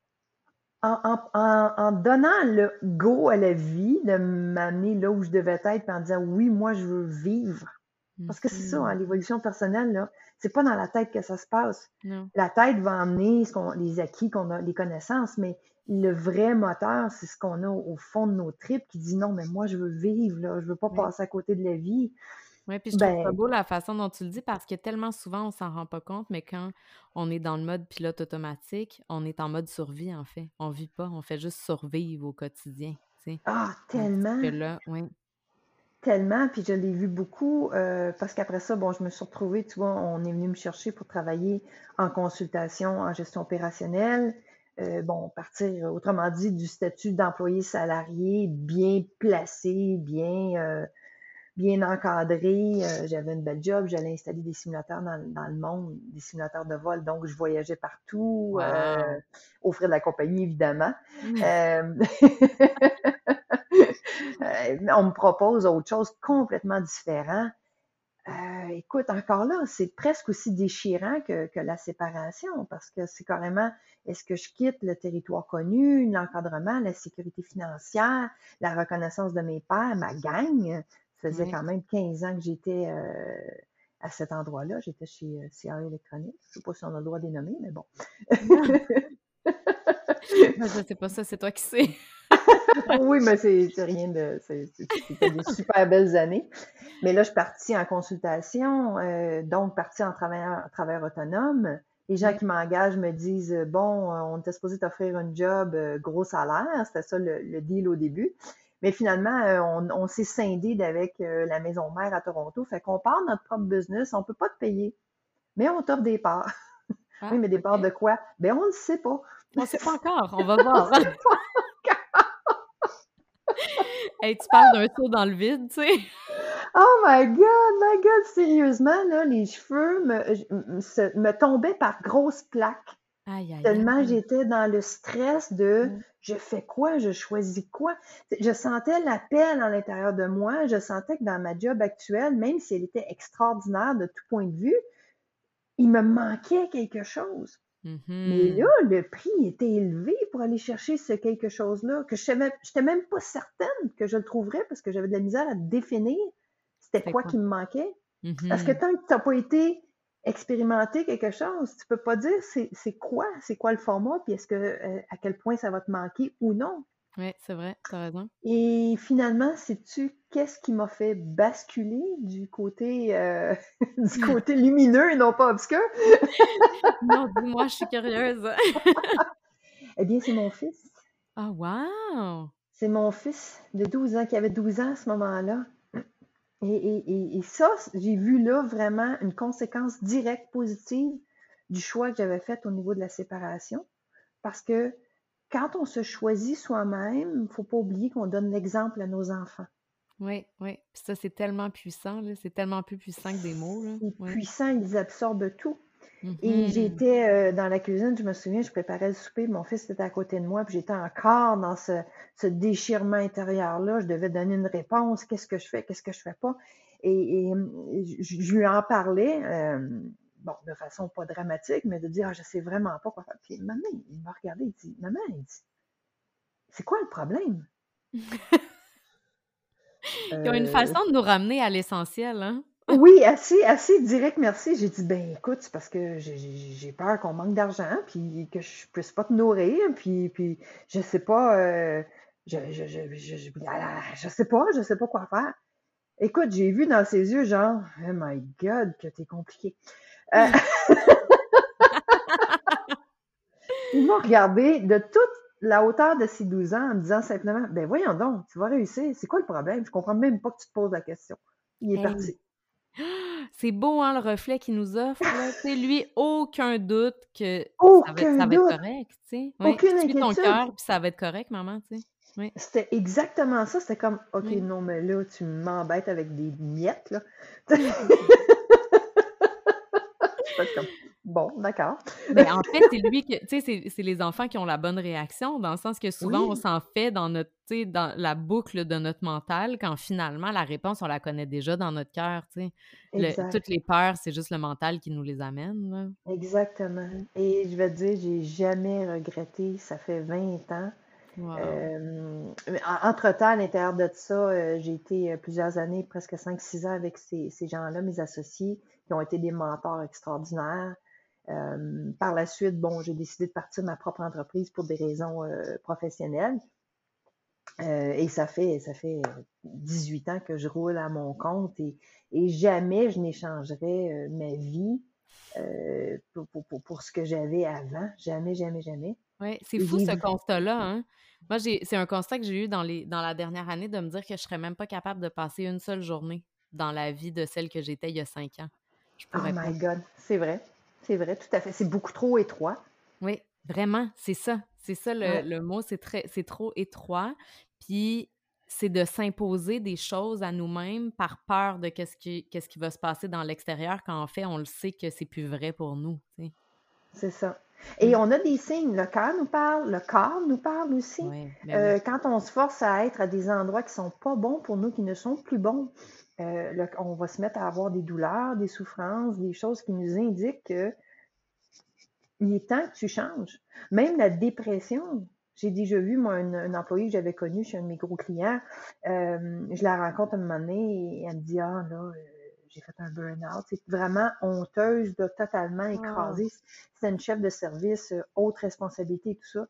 en, en, en, en donnant le go à la vie, de m'amener là où je devais être, puis en disant oui, moi, je veux vivre. Parce que c'est ça, hein, Mhm. l'évolution personnelle, là, c'est pas dans la tête que ça se passe. Non. La tête va emmener ce qu'on, les acquis qu'on a, les connaissances, mais le vrai moteur, c'est ce qu'on a au fond de nos tripes qui dit non, mais moi, je veux vivre, là, je veux pas Oui. passer à côté de la vie. Oui, puis je trouve ça Ben, beau la façon dont tu le dis parce que tellement souvent on s'en rend pas compte, mais quand on est dans le mode pilote automatique, on est en mode survie en fait. On vit pas, on fait juste survivre au quotidien, tu sais. ah, Tandis que tellement, là, oui. tellement, puis je l'ai vu beaucoup, euh, parce qu'après ça, bon, je me suis retrouvée, tu vois, on est venu me chercher pour travailler en consultation, en gestion opérationnelle. Euh, bon, partir, autrement dit, du statut d'employé salarié bien placé, bien, euh, bien encadré. Euh, j'avais une belle job, j'allais installer des simulateurs dans, dans le monde, des simulateurs de vol, donc je voyageais partout, euh, Wow! aux frais de la compagnie, évidemment. Euh, Euh, on me propose autre chose complètement différent. Euh, écoute, encore là, c'est presque aussi déchirant que, que la séparation parce que c'est carrément, est-ce que je quitte le territoire connu, l'encadrement, la sécurité financière, la reconnaissance de mes pairs, ma gang? Ça faisait Oui. quand même quinze ans que j'étais euh, à cet endroit-là. J'étais chez euh, C R Electronics. Je ne sais pas si on a le droit de les nommer, mais bon. Ben, ça, c'est pas ça, c'est toi qui sais. Oui, mais c'est c'est rien de. c'est- c'est- C'était des super belles années. Mais là, je suis partie en consultation, euh, donc partie en travailleur, travailleur autonome. Les gens Oui. qui m'engagent me disent euh, bon, euh, on était supposé t'offrir un job, euh, gros salaire, c'était ça le, le deal au début. Mais finalement, euh, on, on s'est scindé d'avec euh, la maison mère à Toronto. Fait qu'on part notre propre business, on peut pas te payer, mais on t'offre des parts. Oui, Ah, mais des parts OK. de quoi? Ben, on ne sait pas. On sait pas encore, on va On voir. sait pas. Hey, tu parles d'un saut dans le vide, tu sais? Oh my God, my God, sérieusement, là, les cheveux me, je- me, se- me tombaient par grosses plaques. Aïe, aïe, Tellement aïe. j'étais dans le stress de Mmh. je fais quoi, je choisis quoi. Je sentais l'appel à l'intérieur de moi. Je sentais que dans ma job actuelle, même si elle était extraordinaire de tout point de vue, il me manquait quelque chose. Mais là, Mhm. le prix était élevé pour aller chercher ce quelque chose-là, que je savais, j'étais même pas certaine que je le trouverais parce que j'avais de la misère à définir c'était C'était quoi quoi? qui me manquait. Parce que Mhm. tant que tu n'as pas été expérimenté quelque chose, tu peux pas dire c'est c'est quoi, c'est quoi le format, puis est-ce que euh, à quel point ça va te manquer ou non. Ouais, c'est vrai, tu as raison. Et finalement, sais-tu qu'est-ce qui m'a fait basculer du côté euh, du côté lumineux et non pas obscur? Non, dis-moi, je suis curieuse. Eh bien, c'est mon fils. Ah, wow! C'est mon fils de douze ans qui avait douze ans à ce moment-là. Et, et, et, et ça, j'ai vu là vraiment une conséquence directe positive du choix que j'avais fait au niveau de la séparation. Parce que quand on se choisit soi-même, il ne faut pas oublier qu'on donne l'exemple à nos enfants. Oui, oui. Puis ça, c'est tellement puissant, là. C'est tellement plus puissant que des mots, là. C'est Oui. puissant, ils absorbent tout. Et Mhm. j'étais euh, dans la cuisine, je me souviens, je préparais le souper, mon fils était à côté de moi, puis j'étais encore dans ce, ce déchirement intérieur-là. Je devais donner une réponse, qu'est-ce que je fais, qu'est-ce que je fais pas. Et, et je, je lui en parlais, euh, bon, de façon pas dramatique, mais de dire, ah, je sais vraiment pas quoi faire. Puis maman, il m'a regardé, il dit, maman, il dit, c'est quoi le problème? Ils ont une Euh, façon de nous ramener à l'essentiel, hein? Oui, assez, assez direct, merci. J'ai dit, ben écoute, c'est parce que j'ai j'ai- j'ai peur qu'on manque d'argent, puis que je puisse pas te nourrir, puis, puis je sais pas, euh, je, je, je, je, je, ah, je sais pas, je sais pas quoi faire. Écoute, j'ai vu dans ses yeux, genre, oh my God, que t'es compliqué. Euh, il m'a regardé de toute la hauteur de ses douze ans en me disant simplement, ben voyons donc, tu vas réussir, c'est quoi le problème? Je comprends même pas que tu te poses la question. Il est Hey! parti. C'est beau, hein, le reflet qu'il nous offre, là. Tu sais, lui, aucun doute que ça va être, Aucun ça va être doute, correct, tu sais. Oui. aucune Suis ton inquiétude. cœur, puis ça va être correct, maman, tu sais. Oui, C'était exactement ça. C'était comme, OK, oui. non, mais là, tu m'embêtes avec des miettes, là. J'étais comme, bon, d'accord. Ben, en fait, c'est lui que, tu sais, c'est c'est les enfants qui ont la bonne réaction, dans le sens que souvent, on Oui, s'en fait dans notre, tu sais, dans la boucle de notre mental, quand finalement, la réponse, on la connaît déjà dans notre cœur, tu sais. Le toutes exact. les peurs, c'est juste le mental qui nous les amène, là. Exactement. Mmh. Et je vais te dire, j'ai jamais regretté. Ça fait vingt ans. Wow. Euh, en- entre-temps, à l'intérieur de ça, euh, j'ai été euh, plusieurs années, presque cinq six ans avec ces, ces gens-là, mes associés, qui ont été des mentors extraordinaires. Euh, par la suite, bon, j'ai décidé de partir de ma propre entreprise pour des raisons euh, professionnelles. Euh, et ça fait, ça fait dix-huit ans que je roule à mon compte et, et jamais je n'échangerais euh, ma vie euh, pour, pour, pour, pour ce que j'avais avant. Jamais, jamais, jamais. Ouais, c'est Et fou j'ai ce vu. constat-là, hein. Moi, j'ai c'est un constat que j'ai eu dans les dans la dernière année de me dire que je serais même pas capable de passer une seule journée dans la vie de celle que j'étais il y a cinq ans. Je Oh pourrais pas. my God, c'est vrai. C'est vrai, tout à fait. C'est beaucoup trop étroit. Oui, vraiment, c'est ça. C'est ça le Ouais, le mot, c'est très c'est trop étroit, puis c'est de s'imposer des choses à nous-mêmes par peur de qu'est-ce qui qu'est-ce qui va se passer dans l'extérieur quand en fait on le sait que c'est plus vrai pour nous, tu sais? c'est ça. Et Mmh. on a des signes. Le cœur nous parle, le corps nous parle aussi. Ouais, ben oui. Euh, quand on se force à être à des endroits qui sont pas bons pour nous, qui ne sont plus bons, euh, le- on va se mettre à avoir des douleurs, des souffrances, des choses qui nous indiquent que il est temps que tu changes. Même la dépression. J'ai déjà vu, moi, une, une employée que j'avais connue chez un de mes gros clients. Euh, je la rencontre un moment donné et elle me dit, ah, là, euh, j'ai fait un burn-out. C'est vraiment honteuse, de totalement Oh! écrasée. C'est une chef de service, euh, haute responsabilité et tout ça.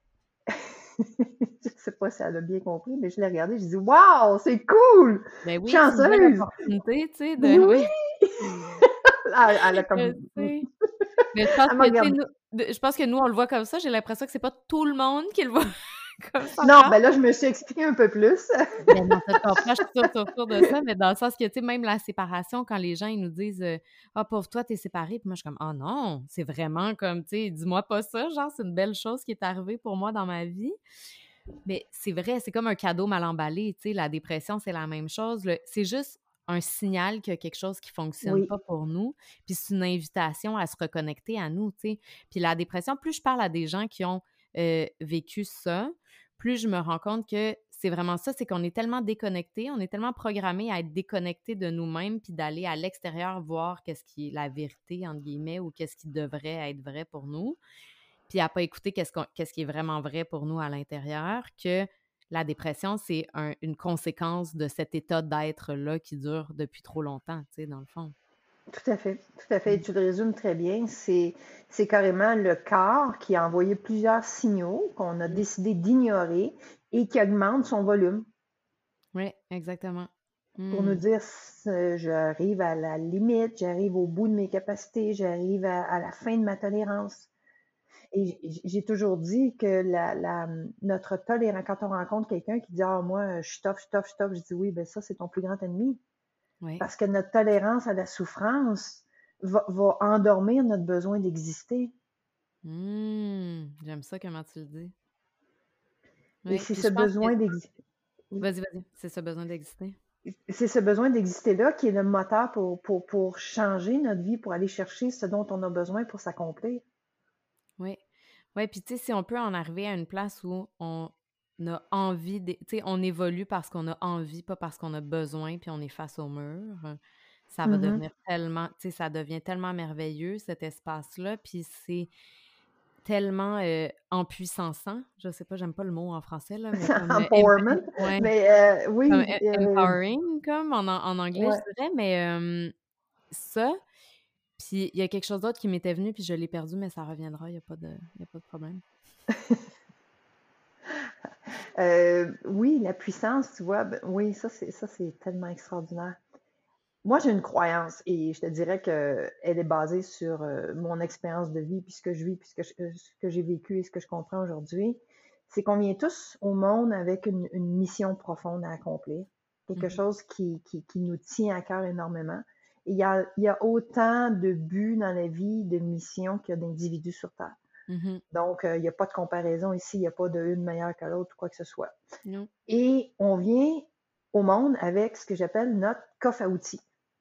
Je sais pas si elle a bien compris, mais je l'ai regardée, je dis, waouh, c'est cool! Ben oui, c'est une belle Chanceuse! opportunité, tu sais, de Oui! oui. Elle, elle a Je comme, sais. Mais je pense elle que, m'a tu sais, regardé. nous de je pense que nous, on le voit comme ça. J'ai l'impression que c'est pas tout le monde qui le voit Comme ça Non, prend. ben là, je me suis expliquée un peu plus. Ben non, tu comprends, je tourne autour de ça, mais dans le sens que, tu sais, même la séparation, quand les gens, ils nous disent, heu: «Ah, pauvre toi, t'es séparée», puis moi, je suis comme: «Ah non, c'est vraiment comme, tu sais, dis-moi pas ça, genre, c'est une belle chose qui est arrivée pour moi dans ma vie». Mais c'est vrai, c'est comme un cadeau mal emballé, tu sais, la dépression, c'est la même chose, le c'est juste un signal qu'il y a quelque chose qui fonctionne Oui, pas pour nous, puis c'est une invitation à se reconnecter à nous, tu sais. Puis la dépression, plus je parle à des gens qui ont, heu, vécu ça, plus je me rends compte que c'est vraiment ça, c'est qu'on est tellement déconnectés, on est tellement programmés à être déconnectés de nous-mêmes, puis d'aller à l'extérieur voir qu'est-ce qui est «la vérité» entre guillemets ou qu'est-ce qui devrait être vrai pour nous, puis à pas écouter qu'est-ce qu'on qu'est-ce qui est vraiment vrai pour nous à l'intérieur, que la dépression, c'est un une conséquence de cet état d'être-là qui dure depuis trop longtemps, tu sais, dans le fond. tout à fait, tout à fait. Mmh. Tu le résumes très bien. C'est, c'est carrément le corps qui a envoyé plusieurs signaux qu'on a Mmh. décidé d'ignorer et qui augmente son volume Oui, exactement. pour nous Mmh. dire ce- j'arrive à la limite, j'arrive au bout de mes capacités, j'arrive à, à la fin de ma tolérance. Et j- j'ai toujours dit que la, la, notre tolérance, quand on rencontre quelqu'un qui dit ah moi je suis tough, je suis tough, je suis tough, je dis oui, ben ça c'est ton plus grand ennemi. Oui. Parce que notre tolérance à la souffrance va, va endormir notre besoin d'exister. Mmh. J'aime ça comment tu le dis. Et Oui, c'est puis ce je pense que besoin d'exister. vas-y, vas-y, c'est ce besoin d'exister. C'est ce besoin d'exister-là qui est le moteur pour, pour, pour changer notre vie, pour aller chercher ce dont on a besoin pour s'accomplir. Oui. Oui, puis tu sais, si on peut en arriver à une place où on a envie de tu sais, on évolue parce qu'on a envie, pas parce qu'on a besoin, puis on est face au mur, euh, ça va Mhm. devenir tellement tu sais, ça devient tellement merveilleux cet espace-là, puis c'est tellement, heu, empuissançant. Je sais pas, j'aime pas le mot en français là, mais comme, heu, em em Empowerment. ouais, Mais euh, comme oui, em euh, empowering comme en an en anglais, je ouais. dirais, mais hem, ça, puis il y a quelque chose d'autre qui m'était venu, puis je l'ai perdu, mais ça reviendra, il y a pas de il y a pas de problème. Euh, oui, la puissance, tu vois, ben, oui, ça c'est ça c'est tellement extraordinaire. Moi, j'ai une croyance et je te dirais que elle est basée sur euh, mon expérience de vie, puis ce que je vis, puis ce que, je- ce que j'ai vécu et ce que je comprends aujourd'hui. C'est qu'on vient tous au monde avec une, une mission profonde à accomplir, quelque Mmh chose qui, qui, qui nous tient à cœur énormément. Et il y a, il y a autant de buts dans la vie, de missions qu'il y a d'individus sur Terre. mh. Donc, euh, il n'y a pas de comparaison ici, il n'y a pas de une meilleure que l'autre ou quoi que ce soit. Non. Et on vient au monde avec ce que j'appelle notre coffre à outils.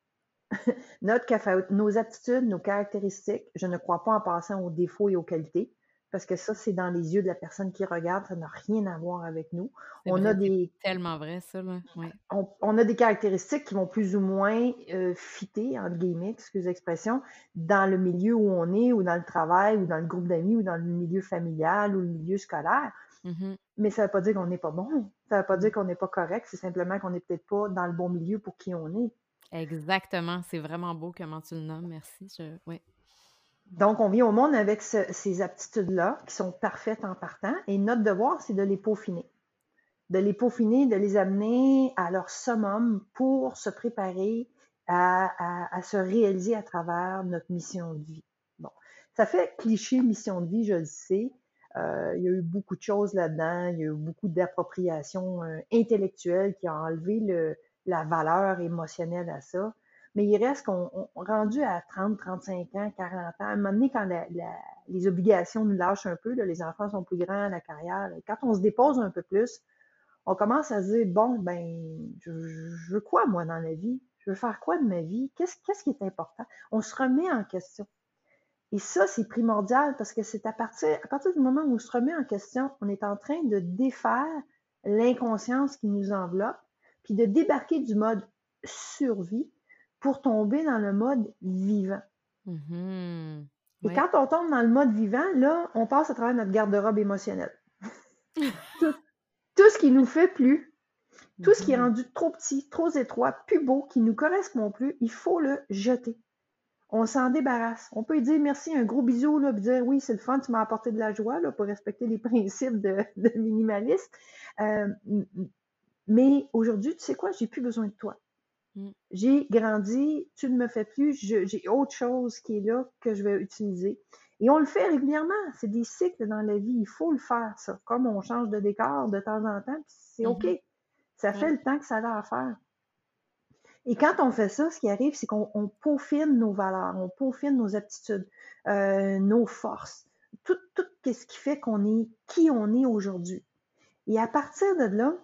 Notre café, nos aptitudes, nos caractéristiques, je ne crois pas en passant aux défauts et aux qualités, parce que ça, c'est dans les yeux de la personne qui regarde, ça n'a rien à voir avec nous. C'est On a vrai, c'est des, tellement vrai ça, là. Oui. on, on a des caractéristiques qui vont plus ou moins euh, fitter, entre guillemets, excuse l'expression, dans le milieu où on est, ou dans le travail, ou dans le groupe d'amis, ou dans le milieu familial, ou le milieu scolaire. Mmh Mais ça ne veut pas dire qu'on n'est pas bon. Ça ne veut pas mh. dire qu'on n'est pas correct. C'est simplement qu'on n'est peut-être pas dans le bon milieu pour qui on est. Exactement, c'est vraiment beau comment tu le nommes, merci, je oui. Donc, on vient au monde avec ce- ces aptitudes-là qui sont parfaites en partant et notre devoir, c'est de les peaufiner. De les peaufiner, de les amener à leur summum pour se préparer à, à- à se réaliser à travers notre mission de vie. Bon, ça fait cliché mission de vie, je le sais. Euh, il y a eu beaucoup de choses là-dedans. Il y a eu beaucoup d'appropriation euh, intellectuelle qui a enlevé le, la valeur émotionnelle à ça. Mais il reste qu'on on- rendu à trente, trente-cinq ans, quarante ans, à un moment donné, quand la- la- les obligations nous lâchent un peu, là, les enfants sont plus grands, la carrière, quand on se dépose un peu plus, on commence à se dire, bon, ben, je, je veux quoi, moi, dans la vie? Je veux faire quoi de ma vie? Qu'est-ce, qu'est-ce qui est important? On se remet en question. Et ça, c'est primordial parce que c'est à partir, à partir du moment où on se remet en question, on est en train de défaire l'inconscience qui nous enveloppe, puis de débarquer du mode survie pour tomber dans le mode vivant. Mmh Et Oui. quand on tombe dans le mode vivant, là, on passe à travers notre garde-robe émotionnelle. Tout, tout ce qui nous fait plus, tout ce qui est Mmh rendu trop petit, trop étroit, plus beau, qui ne nous correspond plus, il faut le jeter. On s'en débarrasse. On peut lui dire merci, un gros bisou, là, puis dire oui, c'est le fun, tu m'as apporté de la joie, là, pour respecter les principes de, de minimaliste. Euh, mais aujourd'hui, tu sais quoi, j'ai plus besoin de toi. Mmh. J'ai grandi, tu ne me fais plus, je- j'ai autre chose qui est là que je vais utiliser. Et on le fait régulièrement. C'est des cycles dans la vie. Il faut le faire, ça. Comme on change de décor de temps en temps, c'est OK. Mhm. Ça fait Ouais. le temps que ça a à faire. Et quand on fait ça, ce qui arrive, c'est qu'on on peaufine nos valeurs, on peaufine nos aptitudes, euh, nos forces, tout, tout ce qui fait qu'on est qui on est aujourd'hui. Et à partir de là,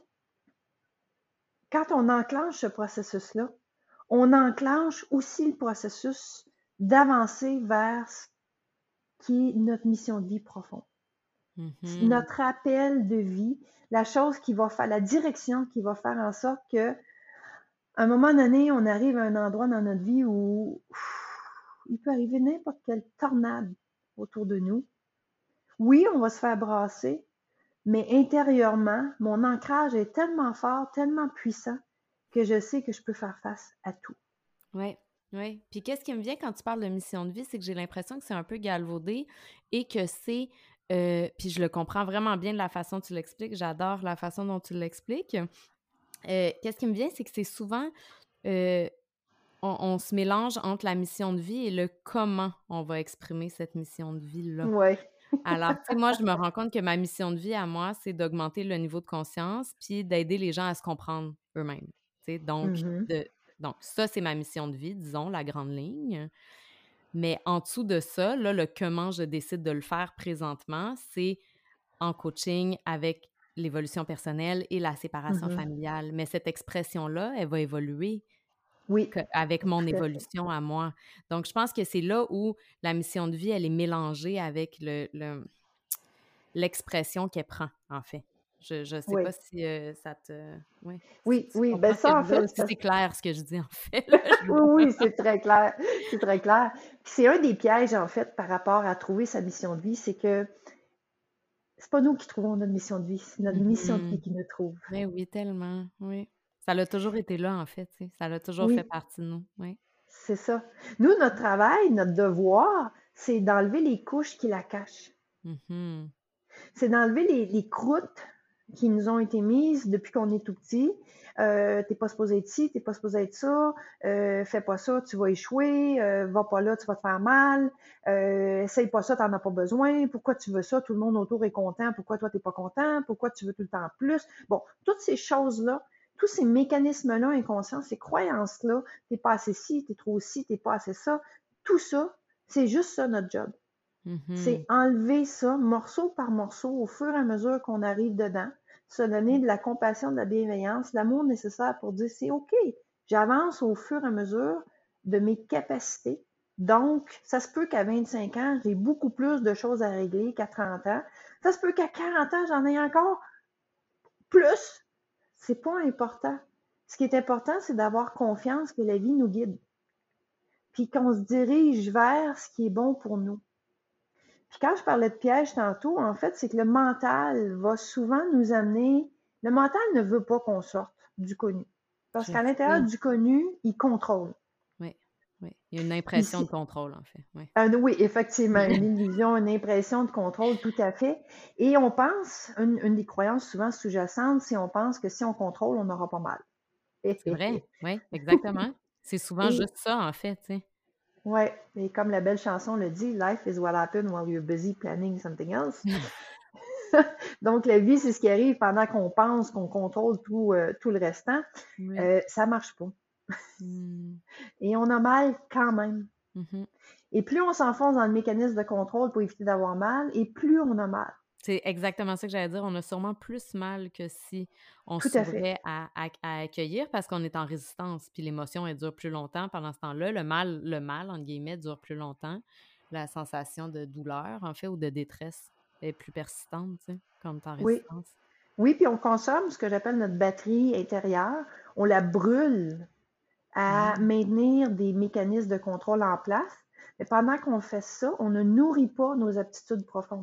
quand on enclenche ce processus-là, on enclenche aussi le processus d'avancer vers ce qui est notre mission de vie profonde. Mhm. Notre appel de vie, la chose qui va faire, la direction qui va faire en sorte que, à un moment donné, on arrive à un endroit dans notre vie où pff, il peut arriver n'importe quelle tornade autour de nous. Oui, on va se faire brasser, mais intérieurement, mon ancrage est tellement fort, tellement puissant, que je sais que je peux faire face à tout. Oui, oui. Puis qu'est-ce qui me vient quand tu parles de mission de vie, c'est que j'ai l'impression que c'est un peu galvaudé et que c'est, euh, puis je le comprends vraiment bien de la façon dont tu l'expliques, j'adore la façon dont tu l'expliques. Euh, qu'est-ce qui me vient, c'est que c'est souvent, euh, on, on se mélange entre la mission de vie et le comment on va exprimer cette mission de vie-là. Ouais. Alors, tu sais, moi, je me rends compte que ma mission de vie à moi, c'est d'augmenter le niveau de conscience puis d'aider les gens à se comprendre eux-mêmes. Tu sais, donc, Mhm. de, donc, ça, c'est ma mission de vie, disons, la grande ligne. Mais en dessous de ça, là, le comment je décide de le faire présentement, c'est en coaching avec l'évolution personnelle et la séparation Mhm. familiale. Mais cette expression-là, elle va évoluer Oui, que- avec mon tout à fait. évolution à moi. Donc, je pense que c'est là où la mission de vie, elle est mélangée avec le, le- l'expression qu'elle prend, en fait. Je ne sais Oui, pas si euh, ça te... Ouais. Si oui, tu oui. Ben comprends ce que ça, je en veux dire ou fait, si ça, c'est clair ce que je dis, en fait. Là, je- oui, oui, c'est très clair. C'est très clair. Puis c'est un des pièges, en fait, par rapport à trouver sa mission de vie, c'est que c'est pas nous qui trouvons notre mission de vie, c'est notre mission de vie Mhm. qui nous trouve. Mais oui, tellement, oui. Ça l'a toujours été là, en fait, tu sais. Ça l'a toujours fait Oui, partie de nous, oui. c'est ça. Nous, notre travail, notre devoir, c'est d'enlever les couches qui la cachent. Mhm. C'est d'enlever les, les croûtes qui nous ont été mises depuis qu'on est tout petit. Euh, t'es pas supposé être ci, t'es pas supposé être ça, euh, fais pas ça, tu vas échouer, euh, va pas là, tu vas te faire mal, euh, essaye pas ça, t'en as pas besoin, pourquoi tu veux ça, tout le monde autour est content, pourquoi toi t'es pas content, pourquoi tu veux tout le temps plus. Bon, toutes ces choses-là, tous ces mécanismes-là inconscients, ces croyances-là, t'es pas assez ci, t'es trop ci, t'es pas assez ça, tout ça, c'est juste ça notre job. C'est Mhm. enlever ça morceau par morceau au fur et à mesure qu'on arrive dedans, se donner de la compassion, de la bienveillance, l'amour nécessaire pour dire c'est OK, j'avance au fur et à mesure de mes capacités. Donc, ça se peut qu'à vingt-cinq ans, j'ai beaucoup plus de choses à régler qu'à trente ans. Ça se peut qu'à quarante ans, j'en ai encore plus. C'est pas important. Ce qui est important, c'est d'avoir confiance que la vie nous guide, puis qu'on se dirige vers ce qui est bon pour nous. Puis quand je parlais de piège tantôt, en fait, c'est que le mental va souvent nous amener. Le mental ne veut pas qu'on sorte du connu. Parce Je qu'à l'intérieur sais. du connu, il contrôle. Oui, oui. Il y a une impression de Ici, contrôle, en fait. Oui. euh, oui, effectivement, une illusion, une impression de contrôle, tout à fait. Et on pense, une, une des croyances souvent sous-jacentes, c'est on pense que si on contrôle, on n'aura pas mal. C'est vrai, oui, exactement. C'est souvent Et juste ça, en fait, tu sais. ouais, et comme la belle chanson le dit, life is what happens while you're busy planning something else. Donc, la vie, c'est ce qui arrive pendant qu'on pense qu'on contrôle tout, euh, tout le restant. Oui. Euh, ça marche pas. Mm. Et on a mal quand même. Mhm. Et plus on s'enfonce dans le mécanisme de contrôle pour éviter d'avoir mal, et plus on a mal. C'est exactement ça que j'allais dire. On a sûrement plus mal que si on Tout à fait. s'ouvrait à, à- à accueillir parce qu'on est en résistance. Puis l'émotion, elle dure plus longtemps pendant ce temps-là. Le mal, le mal, entre guillemets, dure plus longtemps. La sensation de douleur, en fait, ou de détresse est plus persistante, tu sais, quand on est en Oui. résistance. Oui, puis on consomme ce que j'appelle notre batterie intérieure. On la brûle à Mm. maintenir des mécanismes de contrôle en place. Mais pendant qu'on fait ça, on ne nourrit pas nos aptitudes profondes.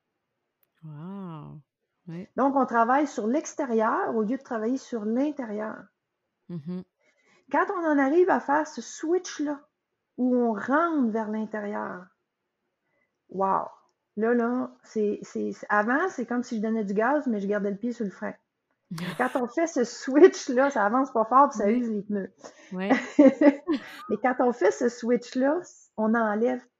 Wow! Oui. Donc, on travaille sur l'extérieur au lieu de travailler sur l'intérieur. Mhm. Quand on en arrive à faire ce switch-là, où on rentre vers l'intérieur, wow! Là, là, c'est, c'est, avant, c'est comme si je donnais du gaz, mais je gardais le pied sur le frein. Mais quand on fait ce switch-là, ça avance pas fort, puis ça Oui, use les pneus. oui. Mais quand on fait ce switch-là, on enlève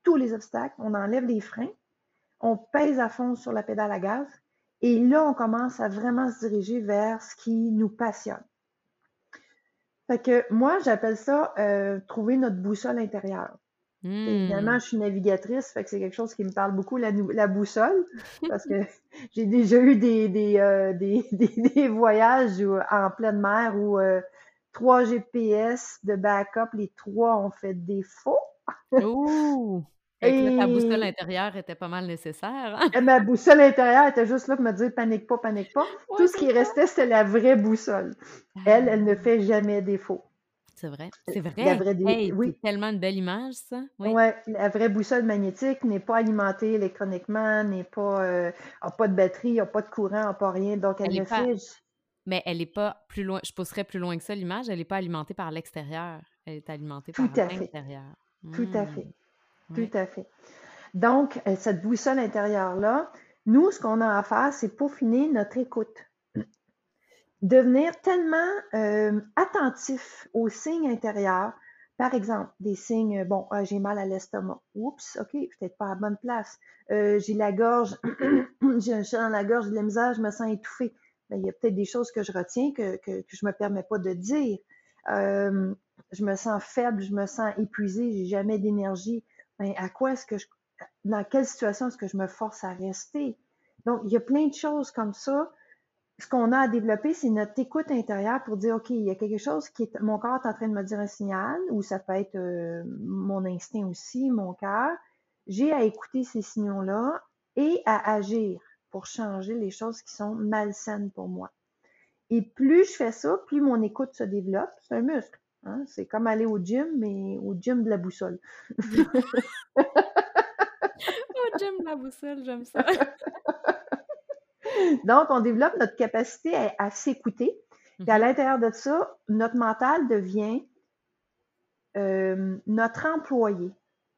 tous les obstacles, on enlève les freins, on pèse à fond sur la pédale à gaz et là, on commence à vraiment se diriger vers ce qui nous passionne. Fait que moi, j'appelle ça euh, trouver notre boussole intérieure. Évidemment, Mmh. je suis navigatrice, fait que c'est quelque chose qui me parle beaucoup, la, nou- la boussole, parce que j'ai déjà eu des, des, euh, des, des, des voyages où- en pleine mer où euh, trois G P S de backup, les trois ont fait défaut. Ouh! Fait que là, ta boussole Et intérieure était pas mal nécessaire, hein? et ma boussole intérieure était juste là pour me dire panique pas, panique pas. Tout Ouais, ce c'est qui ça. restait, c'était la vraie boussole. Elle, elle ne Ah! fait jamais défaut. C'est vrai, c'est La vrai! vraie, dé- Hey, oui, c'est tellement une belle image ça, oui. ouais, la vraie boussole magnétique n'est pas alimentée électroniquement, n'est pas, euh, a pas de batterie, a pas de courant, a pas rien. Donc, elle Elle est ne pas fait mais elle est pas plus loin je pousserais plus loin que ça l'image, elle est pas alimentée par l'extérieur, elle est alimentée tout par à fait, l'intérieur. tout à Mmh, fait, tout oui. à fait. Donc, euh, cette boussole intérieure-là, nous, ce qu'on a à faire, c'est peaufiner notre écoute. Devenir tellement euh, attentif aux signes intérieurs. Par exemple, des signes, bon, ah, j'ai mal à l'estomac. Oups, OK, peut-être pas à la bonne place. Euh, j'ai la gorge, j'ai un chat dans la gorge, de la misère, je me sens étouffée. Ben, il y a peut-être des choses que je retiens que, que, que je me permets pas de dire. Euh, je me sens faible, je me sens épuisée, j'ai jamais d'énergie. Ben, à quoi est-ce que je, dans quelle situation est-ce que je me force à rester? Donc, il y a plein de choses comme ça ce qu'on a à développer, c'est notre écoute intérieure pour dire, OK, il y a quelque chose qui est, mon corps est en train de me dire un signal, ou ça peut être euh, mon instinct aussi, mon cœur. J'ai à écouter ces signaux-là et à agir pour changer les choses qui sont malsaines pour moi. Et plus je fais ça, plus mon écoute se développe. C'est un muscle. Hein? C'est comme aller au gym, mais au gym de la boussole. Oh, j'aime la boussole, j'aime ça. Donc, on développe notre capacité à, à s'écouter. Mmh Puis à mh. l'intérieur de ça, notre mental devient euh, notre employé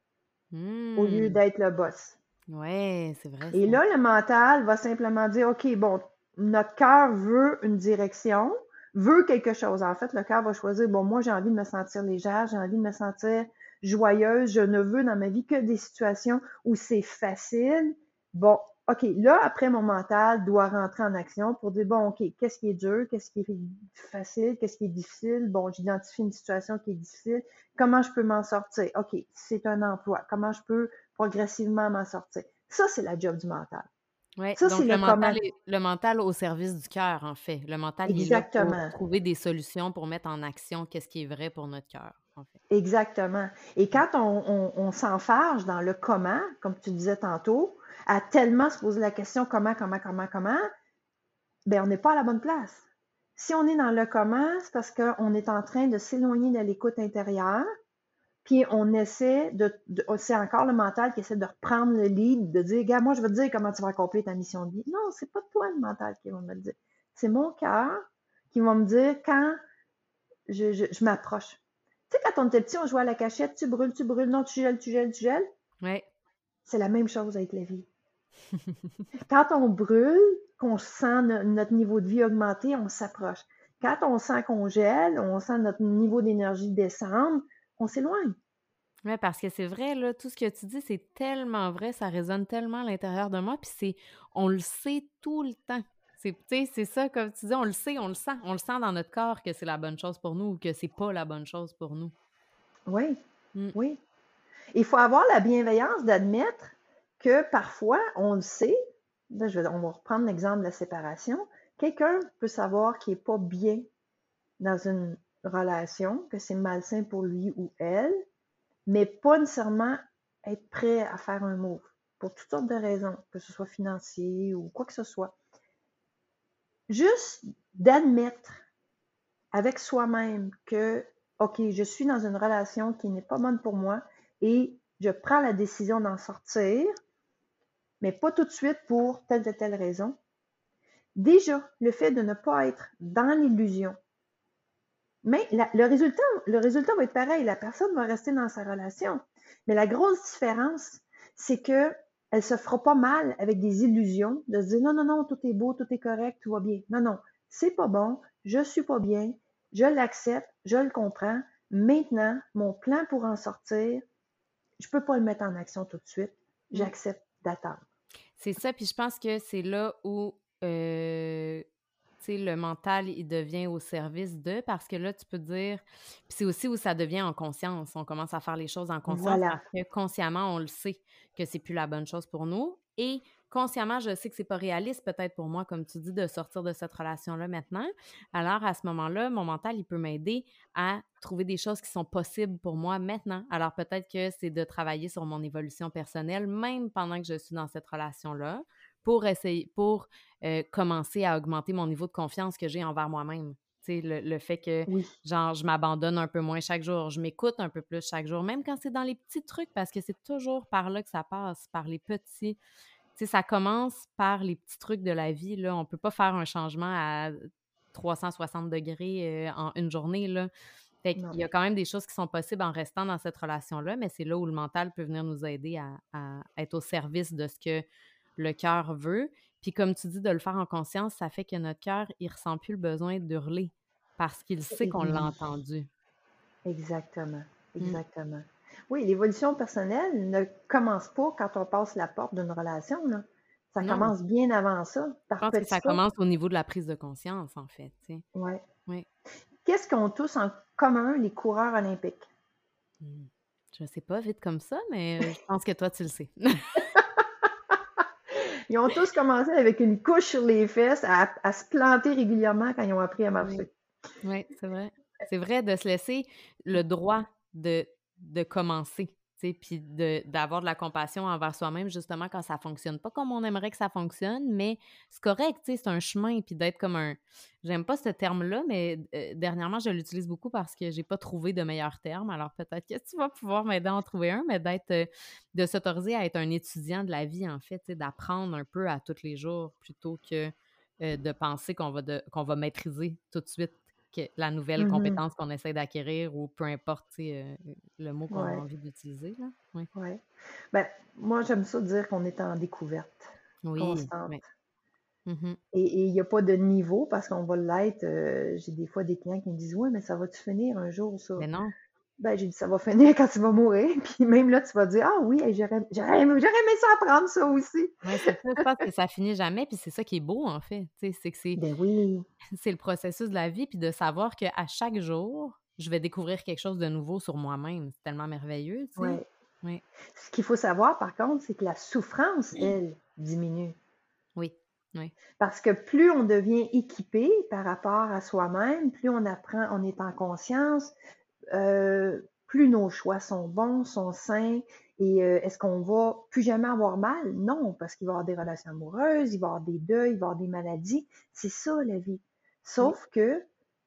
au lieu Mmh. d'être le boss. Ouais, c'est vrai Et ça. là, le mental va simplement dire, OK, bon, notre cœur veut une direction, veut quelque chose. En fait, le cœur va choisir, bon, moi, j'ai envie de me sentir légère, j'ai envie de me sentir joyeuse, je ne veux dans ma vie que des situations où c'est facile. Bon, OK, là, après, mon mental doit rentrer en action pour dire, bon, OK, qu'est-ce qui est dur, qu'est-ce qui est facile, qu'est-ce qui est difficile? Bon, j'identifie une situation qui est difficile. Comment je peux m'en sortir? OK, c'est un emploi. Comment je peux progressivement m'en sortir? Ça, c'est la job du mental. Ouais, Ça, c'est donc le le mental comment. est le mental au service du cœur, en fait. Le mental, il est là pour Exactement. trouver des solutions, pour mettre en action qu'est-ce qui est vrai pour notre cœur, en fait. Exactement. Et Mmh. quand on, on, on s'enfarge dans le comment, comme tu disais tantôt, à tellement se poser la question comment, comment, comment, comment, ben on n'est pas à la bonne place. Si on est dans le comment, c'est parce qu'on est en train de s'éloigner de l'écoute intérieure, puis on essaie de, de- c'est encore le mental qui essaie de reprendre le lead, de dire, gars, moi je vais te dire comment tu vas accomplir ta mission de vie. Non, c'est pas toi le mental qui va me le dire. C'est mon cœur qui va me dire quand je, je, je m'approche. Tu sais, quand on était petit, on jouait à la cachette, tu brûles, tu brûles, non, tu gèles, tu gèles, tu gèles. Ouais. C'est la même chose avec la vie. Quand on brûle, qu'on sent no- notre niveau de vie augmenter, on s'approche. Quand on sent qu'on gèle, on sent notre niveau d'énergie descendre, on s'éloigne. Ouais, parce que c'est vrai, là, tout ce que tu dis, c'est tellement vrai, ça résonne tellement à l'intérieur de moi, puis c'est on le sait tout le temps. C'est tu sais, c'est ça, comme tu dis, on le sait, on le sent, on le sent dans notre corps que c'est la bonne chose pour nous ou que c'est pas la bonne chose pour nous. Oui, Mmh. oui. Il faut avoir la bienveillance d'admettre que parfois, on le sait. Là, je vais- on va reprendre l'exemple de la séparation. Quelqu'un peut savoir qu'il n'est pas bien dans une relation, que c'est malsain pour lui ou elle, mais pas nécessairement être prêt à faire un move pour toutes sortes de raisons, que ce soit financier ou quoi que ce soit. Juste d'admettre avec soi-même que, OK, je suis dans une relation qui n'est pas bonne pour moi et je prends la décision d'en sortir, mais pas tout de suite pour telle ou telle raison. Déjà, le fait de ne pas être dans l'illusion, mais la- le, résultat, le résultat va être pareil, la personne va rester dans sa relation. Mais la grosse différence, c'est que elle se fera pas mal avec des illusions de se dire non, non, non, tout est beau, tout est correct, tout va bien. Non, non, c'est pas bon, je suis pas bien, je l'accepte, je le comprends. Maintenant, mon plan pour en sortir, je peux pas le mettre en action tout de suite. Mmh. J'accepte d'attendre. C'est ça, puis je pense que c'est là où, heu, tu sais, le mental, il devient au service de parce que là, tu peux te dire puis c'est aussi où ça devient en conscience. On commence à faire les choses en conscience parce Voilà. que consciemment, on le sait que c'est plus la bonne chose pour nous et consciemment, je sais que c'est pas réaliste peut-être pour moi, comme tu dis, de sortir de cette relation-là maintenant. Alors à ce moment-là, mon mental, il peut m'aider à trouver des choses qui sont possibles pour moi maintenant. Alors peut-être que c'est de travailler sur mon évolution personnelle, même pendant que je suis dans cette relation-là, pour essayer pour, heu, commencer à augmenter mon niveau de confiance que j'ai envers moi-même. Tu sais, le le fait que, Oui, genre, je m'abandonne un peu moins chaque jour, je m'écoute un peu plus chaque jour, même quand c'est dans les petits trucs, parce que c'est toujours par là que ça passe, par les petits tu sais, ça commence par les petits trucs de la vie, là. On peut pas faire un changement à trois cent soixante degrés, heu, en une journée, là. Fait qu'il non, y a quand même des choses qui sont possibles en restant dans cette relation-là, mais c'est là où le mental peut venir nous aider à à être au service de ce que le cœur veut. Puis comme tu dis, de le faire en conscience, ça fait que notre cœur, il ressent plus le besoin d'hurler parce qu'il sait et qu'on l'a oui, entendu. exactement, Mmh. exactement. Oui, l'évolution personnelle ne commence pas quand on passe la porte d'une relation, là. Ça Non, commence bien avant ça, je par pense que petits ça pas. commence au niveau de la prise de conscience, en fait, tu sais. Ouais. Oui. Qu'est-ce qu'ont tous en commun les coureurs olympiques? Mmh. Je sais pas vite comme ça, mais, heu, je pense que toi, tu le sais. Ils ont tous commencé avec une couche sur les fesses à à se planter régulièrement quand ils ont appris à Oui. marcher. Oui, c'est vrai. C'est vrai de se laisser le droit de de commencer, tu sais, puis de d'avoir de la compassion envers soi-même, justement, quand ça fonctionne pas comme on aimerait que ça fonctionne, mais c'est correct, tu sais, c'est un chemin, puis d'être comme un j'aime pas ce terme-là, mais heu, dernièrement, je l'utilise beaucoup parce que j'ai pas trouvé de meilleur terme, alors peut-être que tu vas pouvoir m'aider à en trouver un, mais d'être, heu, de s'autoriser à être un étudiant de la vie, en fait, tu sais, d'apprendre un peu à tous les jours plutôt que, heu, de penser qu'on va de qu'on va maîtriser tout de suite que la nouvelle Mhm. compétence qu'on essaie d'acquérir ou peu importe, tu sais, heu, le mot qu'on a Ouais, envie d'utiliser là. Oui. ouais. Ben, moi, j'aime ça dire qu'on est en découverte Oui, constante. oui. Mmh. Et et il y a pas de niveau parce qu'on va l'être, heu, j'ai des fois des clients qui me disent: «Ouais, mais ça va-tu finir un jour ça?» Mais non. Ben, j'ai dit: «Ça va finir quand tu vas mourir». Puis même là, tu vas dire: «Ah oui, hey, j'aurais j'aurais aimé j'aurais aimé ça apprendre ça aussi». Ouais, c'est ça, je pense que ça finit jamais, puis c'est ça qui est beau en fait, tu sais, c'est que c'est Ben oui, c'est le processus de la vie, puis de savoir qu'à chaque jour, je vais découvrir quelque chose de nouveau sur moi-même. C'est tellement merveilleux, tu sais. ouais. Oui. Ce qu'il faut savoir par contre, c'est que la souffrance, elle, diminue. Oui, oui, Parce que plus on devient équipé par rapport à soi-même, plus on apprend, on est en conscience, heu, plus nos choix sont bons, sont sains et heu, est-ce qu'on va plus jamais avoir mal? Non, parce qu'il va y avoir des relations amoureuses, il va y avoir des deuils, il va y avoir des maladies. C'est ça la vie. oui. Sauf que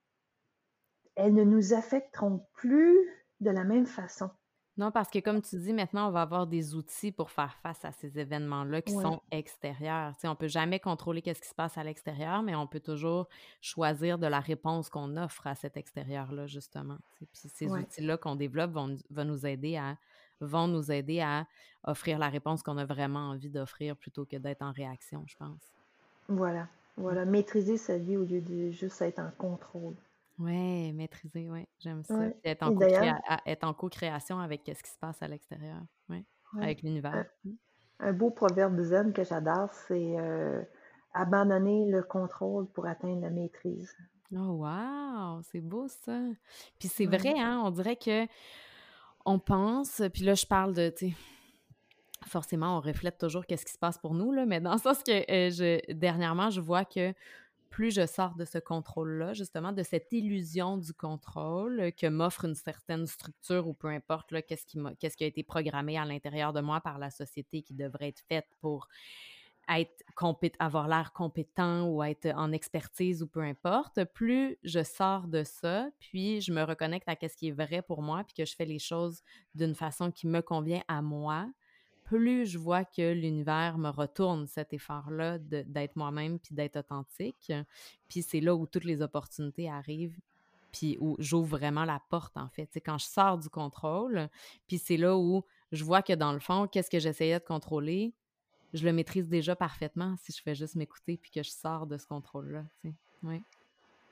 elles ne nous affecteront plus de la même façon. Non, parce que comme tu dis, maintenant, on va avoir des outils pour faire face à ces événements-là qui Ouais, sont extérieurs. Tu sais, on peut jamais contrôler qu'est-ce qui se passe à l'extérieur, mais on peut toujours choisir de la réponse qu'on offre à cet extérieur-là, justement. Tu sais. Puis ces ouais, outils-là qu'on développe vont, nous- vont nous aider à vont nous aider à offrir la réponse qu'on a vraiment envie d'offrir plutôt que d'être en réaction, je pense. voilà, voilà, maîtriser sa vie au lieu de juste être en contrôle. Oui, maîtriser, oui, j'aime ça. Ouais Puis être en et d'ailleurs, co-créa à- être en co-création avec ce qui se passe à l'extérieur. Oui, ouais, avec l'univers. un un beau proverbe zen que j'adore, c'est, heu: «Abandonner le contrôle pour atteindre la maîtrise». Oh wow! C'est beau ça. Puis c'est Ouais, vrai, hein, on dirait que on pense puis là je parle de, tu sais, forcément on reflète toujours qu'est-ce qui se passe pour nous là, mais dans le sens que, heu, je dernièrement, je vois que plus je sors de ce contrôle-là, justement, de cette illusion du contrôle, heu, que m'offre une certaine structure ou peu importe là, qu'est-ce qui m'a qu'est-ce qui a été programmé à l'intérieur de moi par la société qui devrait être faite pour être compét avoir l'air compétent ou être en expertise ou peu importe, plus je sors de ça, puis je me reconnecte à qu'est-ce qui est vrai pour moi, puis que je fais les choses d'une façon qui me convient à moi, plus je vois que l'univers me retourne cet effort-là de d'être moi-même puis d'être authentique. Puis c'est là où toutes les opportunités arrivent, puis où j'ouvre vraiment la porte, en fait. Tu sais, quand je sors du contrôle, puis c'est là où je vois que dans le fond, qu'est-ce que j'essayais de contrôler, je le maîtrise déjà parfaitement si je fais juste m'écouter puis que je sors de ce contrôle-là, tu sais. Oui.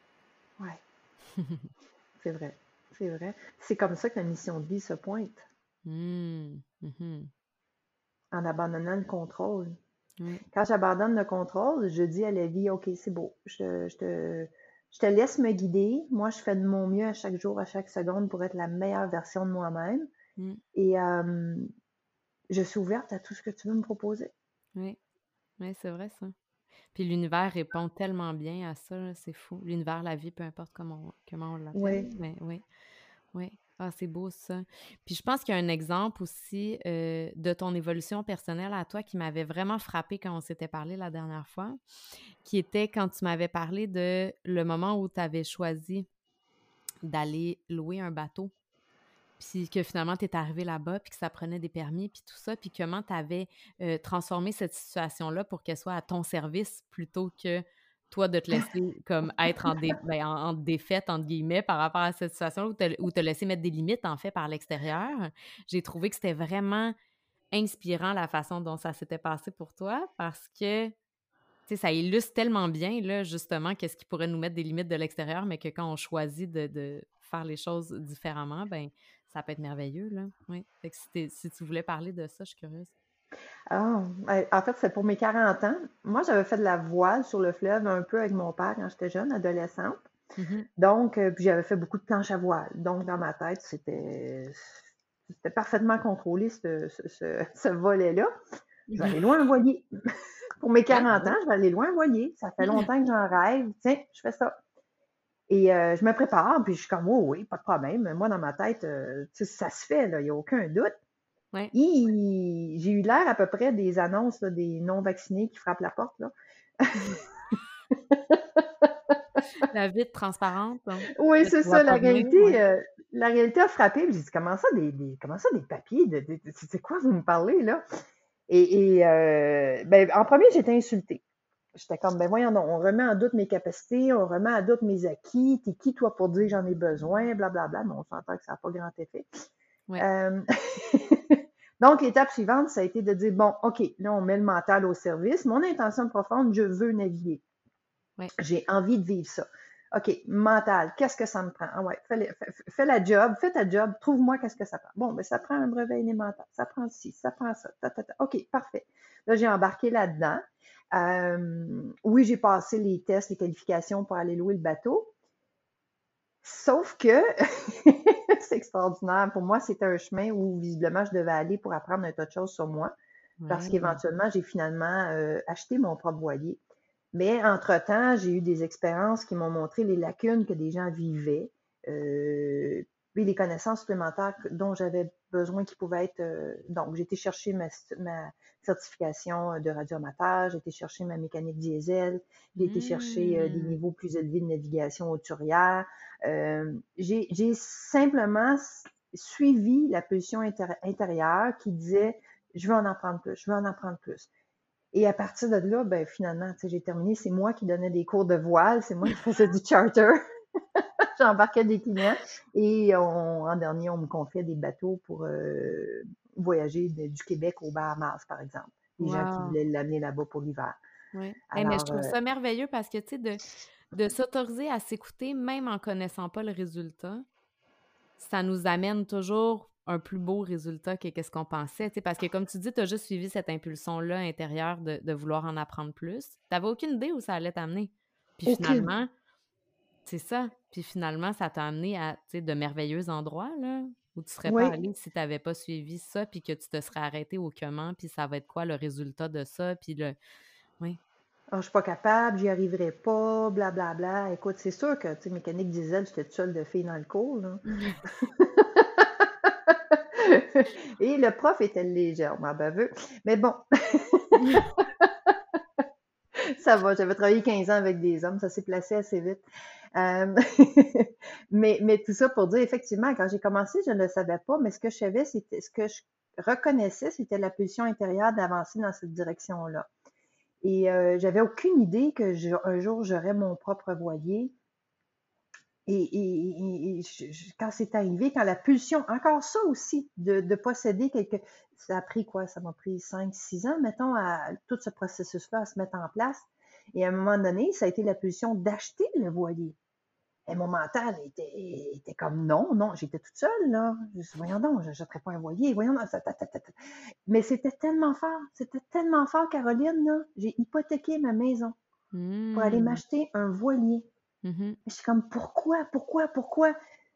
ouais, c'est vrai, c'est vrai. C'est comme ça que la mission de vie se pointe. Mmh. Mmh. en abandonnant le contrôle. Oui. Quand j'abandonne le contrôle, je dis à la vie, OK, c'est beau, je te, je te, je te laisse me guider. Moi, je fais de mon mieux à chaque jour, à chaque seconde pour être la meilleure version de moi-même. Mmh. Et euh, je suis ouverte à tout ce que tu veux me proposer. Oui. Oui, c'est vrai ça. Puis l'univers répond tellement bien à ça, là, c'est fou. L'univers, la vie, peu importe comment on comment on l'appelle, Oui. mais oui, oui. Ah, c'est beau ça. Puis je pense qu'il y a un exemple aussi, heu, de ton évolution personnelle à toi qui m'avait vraiment frappée quand on s'était parlé la dernière fois, qui était quand tu m'avais parlé de le moment où tu avais choisi d'aller louer un bateau. Puis que finalement, tu es arrivé là-bas, puis que ça prenait des permis, puis tout ça, puis comment tu avais, heu, transformé cette situation-là pour qu'elle soit à ton service plutôt que toi de te laisser comme être en dé ben, en en «défaite» entre guillemets par rapport à cette situation-là ou te ou te laisser mettre des limites en fait par l'extérieur. J'ai trouvé que c'était vraiment inspirant la façon dont ça s'était passé pour toi parce que tu sais, ça illustre tellement bien, là, justement, qu'est-ce qui pourrait nous mettre des limites de l'extérieur, mais que quand on choisit de de faire les choses différemment, ben, ça peut être merveilleux, là. Oui. Fait que si tu si tu voulais parler de ça, je suis curieuse. Ah, ben, en fait, c'est pour mes quarante ans. Moi, j'avais fait de la voile sur le fleuve un peu avec mon père quand j'étais jeune, adolescente. Mmh. Donc, euh, puis j'avais fait beaucoup de planches à voile. Donc, dans ma tête, c'était c'était parfaitement contrôlé, ce, ce, ce, ce volet-là. Je vais aller loin en voilier. Pour mes Ouais, ben quarante ans, oui. je vais aller loin en voilier. Ça fait longtemps que j'en rêve. Tiens, je fais ça. Et euh, je me prépare, puis je suis comme, oh oui, pas de problème. Moi, dans ma tête, euh, tu sais, ça se fait, là, il n'y a aucun doute. Ouais. Hi, j'ai eu l'air à peu près des annonces là, des non-vaccinés qui frappent la porte. Là. La vitre transparente, hein, Oui, que tu c'est vois ça, la pas venir, réalité, ouais. euh, la réalité a frappé. Puis j'ai dit, comment ça, des, des- comment ça, des papiers? De, de- de- c'est quoi vous me parlez, là? Et, et euh, ben, en premier, j'étais insultée. J'étais comme, ben voyons, donc, on remet en doute mes capacités, on remet en doute mes acquis. T'es qui, toi, pour dire que j'en ai besoin, blablabla. Mais on s'entend que ça n'a pas grand effet. Ouais. Euh, Donc, l'étape suivante, ça a été de dire, bon, OK, là, on met le mental au service. Mon intention profonde, je veux naviguer. Ouais. J'ai envie de vivre ça. OK, mental, qu'est-ce que ça me prend? Ah ouais, fais, le- fais, fais la job, fais ta job, trouve-moi qu'est-ce que ça prend. Bon, ben, ça prend un brevet élémentaire, ça prend ci, ça prend ça, ta, ta, ta. OK, parfait. Là, j'ai embarqué là-dedans. Euh, oui, j'ai passé les tests, les qualifications pour aller louer le bateau. Sauf que c'est extraordinaire. Pour moi, c'était un chemin où visiblement je devais aller pour apprendre un tas de choses sur moi. Parce Ouais. qu'éventuellement, j'ai finalement euh, acheté mon propre voilier. Mais entre-temps, j'ai eu des expériences qui m'ont montré les lacunes que des gens vivaient, euh, puis les connaissances supplémentaires dont j'avais besoin qui pouvaient être. Euh, donc, j'ai été chercher ma, ma certification de radioamateur, j'ai été chercher ma mécanique diesel, j'ai été chercher euh, des Mmh. niveaux plus élevés de navigation hauturière. Euh, j'ai j'ai simplement suivi la pulsion intér- intérieure qui disait je veux en apprendre plus, je veux en apprendre plus. Et à partir de là, ben, finalement, tu sais, j'ai terminé. C'est moi qui donnais des cours de voile, c'est moi qui faisais du charter. J'embarquais des clients et on, en dernier, on me confiait des bateaux pour euh, voyager de- du Québec aux Bahamas, par exemple. Des gens qui Wow! voulaient l'amener là-bas pour l'hiver. Ouais. Hey, mais je Alors, trouve euh, ça merveilleux parce que, tu sais, de de s'autoriser à s'écouter même en connaissant pas le résultat, ça nous amène toujours un plus beau résultat que qu'est-ce qu'on pensait, tu sais, parce que comme tu dis, tu as juste suivi cette impulsion-là intérieure de de vouloir en apprendre plus. Tu avais aucune idée où ça allait t'amener. Puis aucune. finalement, c'est ça, puis finalement, ça t'a amené à, tu sais, de merveilleux endroits, là, où tu serais pas Oui. allé si tu avais pas suivi ça, puis que tu te serais arrêté au comment, puis ça va être quoi le résultat de ça, puis le oui. Ah, je suis pas capable, j'y arriverai pas, blablabla. Bla, bla. Écoute, c'est sûr que, tu sais, mécanique diesel, j'étais toute seule de fille dans le cours, là. Et le prof était légèrement baveux. Mais bon, ça va, j'avais travaillé quinze ans avec des hommes, ça s'est placé assez vite. Euh, mais, mais tout ça pour dire, effectivement, quand j'ai commencé, je ne le savais pas, mais ce que je savais, c'était ce que je reconnaissais, c'était la pulsion intérieure d'avancer dans cette direction-là. Et euh, j'avais aucune idée que je, un jour j'aurais mon propre voilier. Et, et, et je, je, quand c'est arrivé, quand la pulsion, encore ça aussi, de, de posséder quelque... Ça a pris quoi? Ça m'a pris cinq, six ans, mettons, à tout ce processus-là à se mettre en place. Et à un moment donné, ça a été la pulsion d'acheter le voilier. Et mon mental était, était comme non, non, j'étais toute seule, là. Je dis, voyons donc, je n'achèterai pas un voilier, voyons donc, ta, ta, ta, ta, ta. Mais c'était tellement fort, c'était tellement fort, Caroline, là. J'ai hypothéqué ma maison pour aller Mmh. m'acheter un voilier. Mmh. Je suis comme, pourquoi, pourquoi, pourquoi?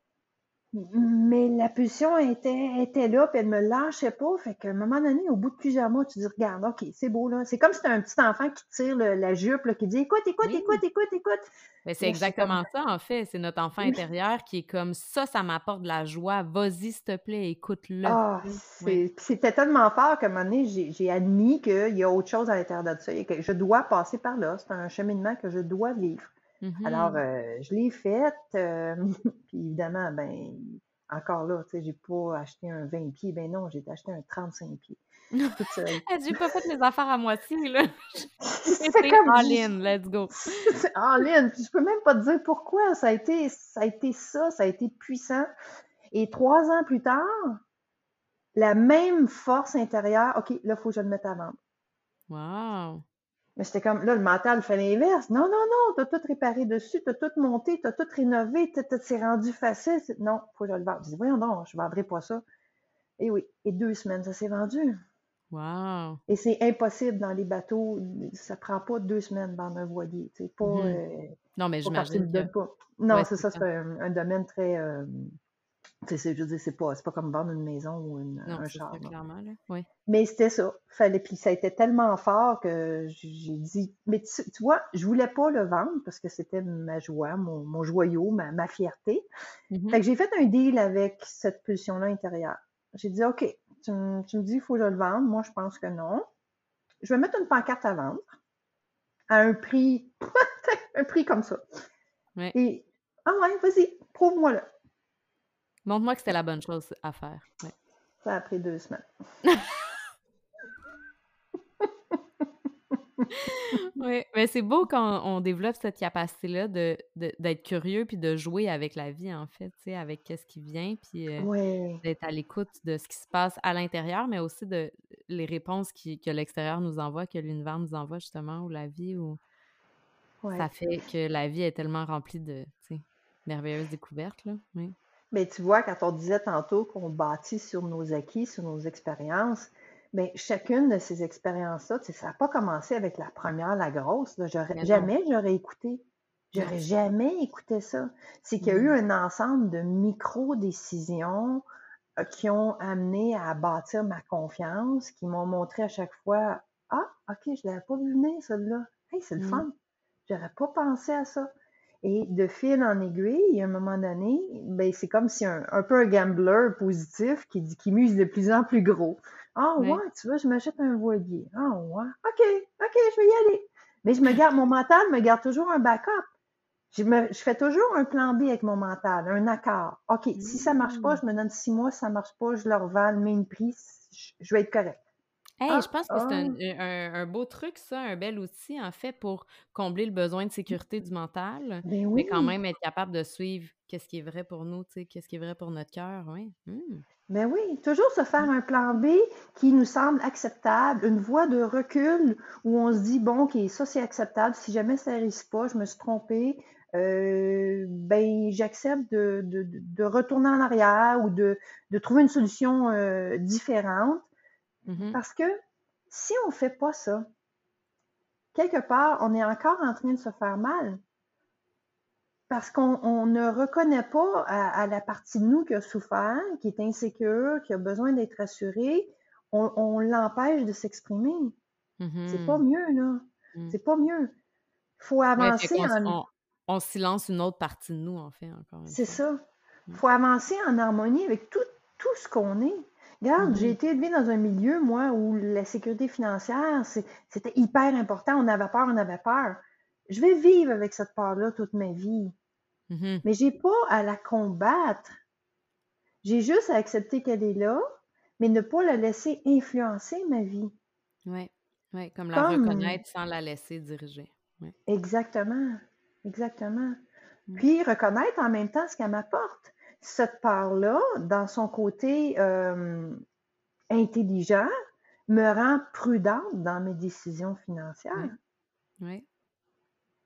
Mais la pulsion était, était là, puis elle me lâchait pas. Fait qu'à un moment donné, au bout de plusieurs mois, tu dis, regarde, OK, c'est beau, là. C'est comme si c'était un petit enfant qui tire le- la jupe, là, qui dit, écoute, écoute, écoute, Oui. écoute, écoute. Ben, c'est Là, je suis comme, exactement ça, en fait. C'est notre enfant oui. intérieur qui est comme: «Ça, ça m'apporte de la joie. Vas-y, s'il te plaît, écoute-le». Ah, Tu sais? Ouais. c'est, puis c'était tellement fort qu'à un moment donné, j'ai, j'ai admis qu'il y a autre chose à l'intérieur de ça et que je dois passer par là. C'est un cheminement que je dois vivre. Alors, Mmh. euh, je l'ai fait. euh, puis évidemment, ben, encore là, tu sais, j'ai pas acheté un vingt pieds. Ben non, j'ai acheté un trente-cinq pieds. Toute seule. Ah, j'ai pas fait mes affaires à moitié, là. J'ai C'est été comme all du, in, let's go. c'est en ligne. Puis je peux même pas te dire pourquoi. Ça a été, ça a été ça, ça a été puissant. Et trois ans plus tard, la même force intérieure. OK, là, il faut que je le mette à vendre. Wow! Mais j'étais comme, là, le mental fait l'inverse. Non, non, non, t'as tout réparé dessus, t'as tout monté, t'as tout rénové, t'as, t'as- c'est rendu facile. C'est- Non, faut que je le vende. Je dis, voyons non, je vendrai pas ça. Et oui, et deux semaines, ça s'est vendu. Wow! Et c'est impossible dans les bateaux. Ça prend pas deux semaines vendre un voilier. C'est pas, Mmh. euh, Non, mais pas quand tu j'imagine le que donnes pas. Non, ouais, c'est c'est ça, ça. c'est un, un domaine très. Euh, tu sais, je veux dire, c'est pas, c'est pas comme vendre une maison ou une- Non, un c'est char. ça, Là. clairement, là. Oui. Mais c'était ça. Fallait, puis ça a été tellement fort que j'ai dit. Mais tu, tu vois, je voulais pas le vendre parce que c'était ma joie, mon, mon joyau, ma, ma fierté. Fait Mmh. que j'ai fait un deal avec cette pulsion-là intérieure. J'ai dit, OK, tu, me- tu me dis, il faut que je le vende. Moi, je pense que non. Je vais mettre une pancarte à vendre à un prix, un prix comme ça. Ouais. Et, ah ouais, vas-y, prouve-moi là. Montre-moi que c'était la bonne chose à faire. Ouais. Ça a pris deux semaines. Oui, mais c'est beau quand on développe cette capacité-là de de d'être curieux puis de jouer avec la vie, en fait, tu sais, avec qu'est-ce qui vient, puis, heu, Ouais, d'être à l'écoute de ce qui se passe à l'intérieur, mais aussi de les réponses qui que l'extérieur nous envoie, que l'univers nous envoie justement, ou la vie, ou ça ouais. fait que la vie est tellement remplie de, tu sais, merveilleuses découvertes, là. Oui. Mais tu vois, quand on disait tantôt qu'on bâtit sur nos acquis, sur nos expériences, mais chacune de ces expériences-là, tu sais, ça n'a pas commencé avec la première, la grosse. Là. J'aurais, Mais non, jamais j'aurais écouté. non, J'aurais c'est jamais écouté ça. C'est qu'il y a eu mmh. un ensemble de micro-décisions euh, qui ont amené à bâtir ma confiance, qui m'ont montré à chaque fois, ah, OK, je ne l'avais pas vu venir, celle-là. Hey, c'est le Mmh. fun. J'aurais pas pensé à ça. Et de fil en aiguille, à un moment donné, ben, c'est comme si un, un peu un gambler positif qui dit qui mise de plus en plus gros. Ah ouais, Ouais. tu vois, je m'achète un voilier. Ah ouais, OK, OK, je vais y aller. Mais je me garde, mon mental me garde toujours un backup. Je, me, je fais toujours un plan B avec mon mental, un accord. OK, si ça marche pas, Mmh. je me donne six mois, si ça marche pas, je le revends le même prix, je, je vais être correct. Hey, Ah, je pense que c'est ah, un un un beau truc ça, un bel outil en fait pour combler le besoin de sécurité du mental, ben mais quand oui. même être capable de suivre qu'est-ce qui est vrai pour nous, tu sais, qu'est-ce qui est vrai pour notre cœur, oui. Mmh. Ben oui, toujours se faire Mmh. un plan B qui nous semble acceptable, une voie de recul où on se dit, bon, OK, ça c'est acceptable, si jamais ça ne réussit pas, je me suis trompée, euh, ben j'accepte de, de, de retourner en arrière ou de, de trouver une solution euh, différente. Mmh. Parce que si on ne fait pas ça, quelque part, on est encore en train de se faire mal. Parce qu'on on ne reconnaît pas à, à la partie de nous qui a souffert, qui est insécure, qui a besoin d'être rassurée, on, on l'empêche de s'exprimer. C'est pas Mmh. mieux, là. Mmh. C'est pas mieux. Il faut Ouais, fait avancer qu'on s en. on on silence une autre partie de nous en fait, encore une C'est fois. ça. Il Ouais. faut avancer en harmonie avec tout, tout ce qu'on est. Regarde, j'ai Mmh. été élevée dans un milieu, moi, où la sécurité financière, c'est- c'était hyper important. On avait peur, on avait peur. Je vais vivre avec cette peur-là toute ma vie. Mmh. Mais j'ai pas à la combattre. J'ai juste à accepter qu'elle est là, mais ne pas la laisser influencer ma vie. Ouais, ouais, comme la Comme reconnaître sans la laisser diriger. Ouais. exactement, exactement. Mmh. Puis reconnaître en même temps ce qu'elle m'apporte. Cette part-là, dans son côté euh, intelligent, me rend prudente dans mes décisions financières. Ouais, ouais.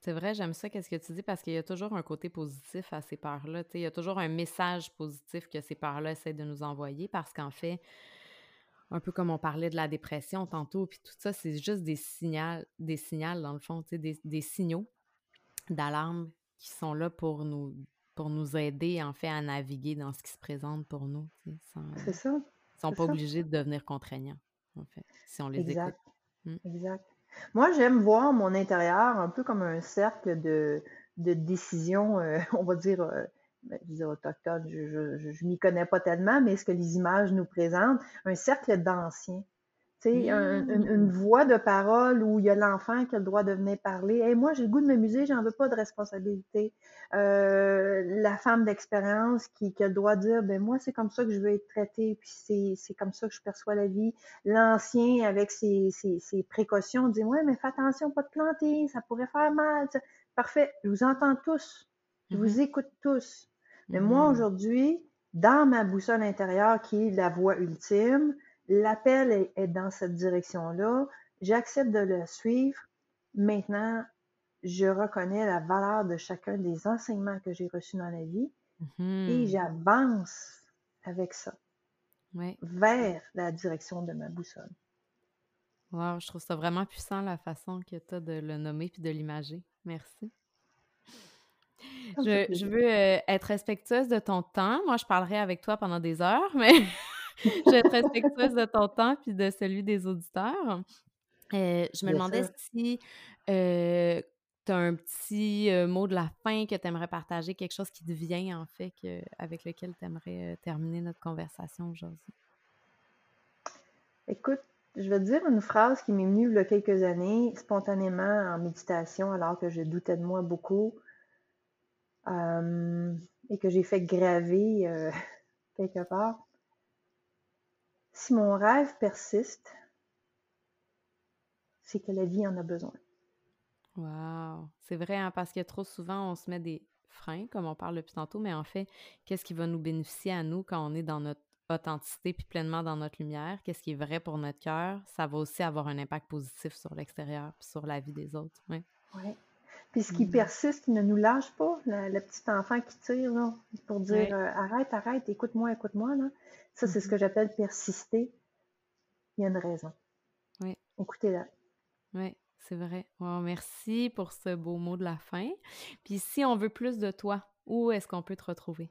C'est vrai, j'aime ça qu'est-ce que tu dis parce qu'il y a toujours un côté positif à ces peurs-là. Tu sais, il y a toujours un message positif que ces peurs-là essaient de nous envoyer parce qu'en fait, un peu comme on parlait de la dépression tantôt, puis tout ça, c'est juste des signaux, des signaux dans le fond, tu sais, des, des signaux d'alarme qui sont là pour nous, pour nous aider, en fait, à naviguer dans ce qui se présente pour nous, tu sais, sans, C'est euh, ça, ils sont c'est pas ça. obligés de devenir contraignants, en fait, si on les écoute. Exact, Mm. exact. Moi, j'aime voir mon intérieur un peu comme un cercle de, de décisions, euh, on va dire, euh, ben, je veux dire autochtone, je, je, je, je m'y connais pas tellement, mais ce que les images nous présentent, un cercle d'anciens. Tu sais, un- une, une Mm. voix de parole où il y a l'enfant qui a le droit de venir parler. Hey, moi, j'ai le goût de m'amuser, j'en veux pas de responsabilité. Euh, la femme d'expérience qui, qui a le droit de dire, ben moi, c'est comme ça que je veux être traitée, puis c'est, c'est comme ça que je perçois la vie. L'ancien, avec ses, ses, ses précautions, dit, ouais, mais fais attention, pas te planter, ça pourrait faire mal. Ça. Parfait, je vous entends tous, je Mhm. vous écoute tous. Mais moi, Mhm. aujourd'hui, dans ma boussole intérieure, qui est la voie ultime, l'appel est, est dans cette direction-là. J'accepte de le suivre. Maintenant, je reconnais la valeur de chacun des enseignements que j'ai reçus dans la vie et Mhm. j'avance avec ça Ouais. vers la direction de ma boussole. Wow, je trouve ça vraiment puissant la façon que tu as de le nommer puis de l'imager. Merci. Ça me fait Je, je plaisir. veux euh, être respectueuse de ton temps. Moi, je parlerai avec toi pendant des heures, mais je vais être respectueuse de ton temps puis de celui des auditeurs. Euh, je me Bien demandais sûr. si euh, tu as un petit euh, mot de la fin que tu aimerais partager, quelque chose qui te vient en fait, que, avec lequel tu aimerais terminer notre conversation aujourd'hui. Écoute, je vais te dire une phrase qui m'est venue il y a quelques années, spontanément en méditation, alors que je doutais de moi beaucoup, euh, et que j'ai fait graver euh, quelque part. Si mon rêve persiste, c'est que la vie en a besoin. Wow! C'est vrai, hein, parce que trop souvent, on se met des freins, comme on parle depuis tantôt, mais en fait, qu'est-ce qui va nous bénéficier à nous quand on est dans notre authenticité puis pleinement dans notre lumière? Qu'est-ce qui est vrai pour notre cœur? Ça va aussi avoir un impact positif sur l'extérieur puis sur la vie des autres. Ouais. Ouais. Puis ce qui Mm. persiste, qui ne nous lâche pas, le, le petit enfant qui tire là, pour dire Ouais. euh, arrête, arrête, écoute-moi, écoute-moi, là. Ça, c'est ce Mhm. que j'appelle persister. Il y a une raison. Ouais. Écoutez-la. Ouais, c'est vrai. Wow, merci pour ce beau mot de la fin. Puis si on veut plus de toi, où est-ce qu'on peut te retrouver?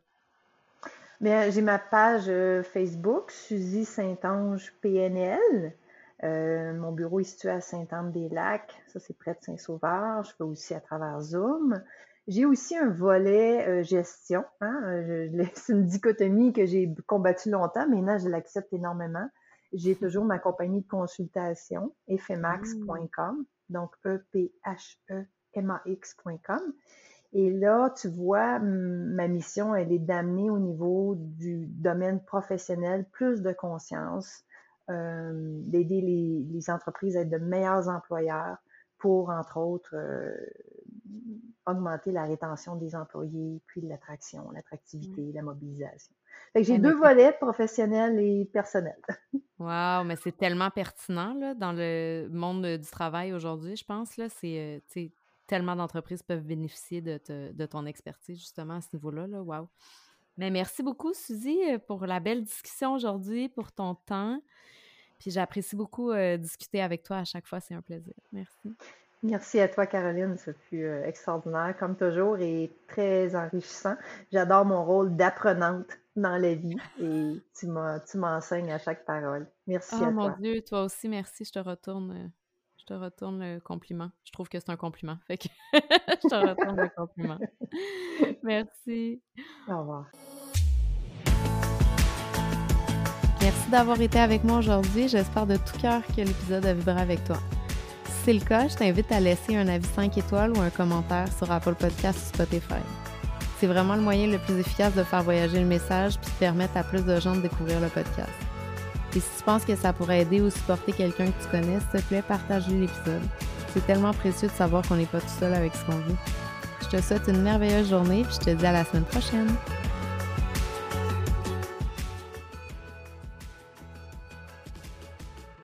Bien, j'ai ma page euh, Facebook, Suzy Saint-Onge P N L. Euh, mon bureau est situé à Sainte-Anne-des-Lacs. Ça, c'est près de Saint-Sauveur. Je fais aussi à travers Zoom. J'ai aussi un volet euh, gestion. Hein? Euh, je- c'est une dichotomie que j'ai combattue longtemps, mais maintenant, je l'accepte énormément. J'ai toujours ma compagnie de consultation, ephémax point Mm. com, donc E P H E M A X point com. Et là, tu vois, ma mission, elle est d'amener au niveau du domaine professionnel plus de conscience, euh, d'aider les, les entreprises à être de meilleurs employeurs pour, entre autres, euh, augmenter la rétention des employés, puis l'attraction, Ouais. l'attractivité, la mobilisation. Fait que j'ai Eh, mais deux c'est volets, professionnels et personnels. wow, mais c'est tellement pertinent là, dans le monde euh, du travail aujourd'hui, je pense. Là, c'est, euh, tu sais, tellement d'entreprises peuvent bénéficier de, te- de ton expertise justement à ce niveau-là. Là, wow. Mais merci beaucoup, Suzy, euh, pour la belle discussion aujourd'hui, pour ton temps. Puis j'apprécie beaucoup euh, discuter avec toi à chaque fois. C'est un plaisir. Merci. Merci à toi, Caroline. Ce fut euh, extraordinaire, comme toujours, et très enrichissant. J'adore mon rôle d'apprenante dans la vie et tu m'as, tu m'enseignes à chaque parole. Merci Ah à mon toi. Dieu, toi aussi, merci. Je te retourne, euh, je te retourne le compliment. Je trouve que c'est un compliment. Fait que je te retourne le compliment. Merci. Au revoir. Merci d'avoir été avec moi aujourd'hui. J'espère de tout cœur que l'épisode a vibré avec toi. Si c'est le cas, je t'invite à laisser un avis cinq étoiles ou un commentaire sur Apple Podcasts ou Spotify. C'est vraiment le moyen le plus efficace de faire voyager le message puis de permettre à plus de gens de découvrir le podcast. Et si tu penses que ça pourrait aider ou supporter quelqu'un que tu connais, s'il te plaît, partage l'épisode. C'est tellement précieux de savoir qu'on n'est pas tout seul avec ce qu'on vit. Je te souhaite une merveilleuse journée puis je te dis à la semaine prochaine.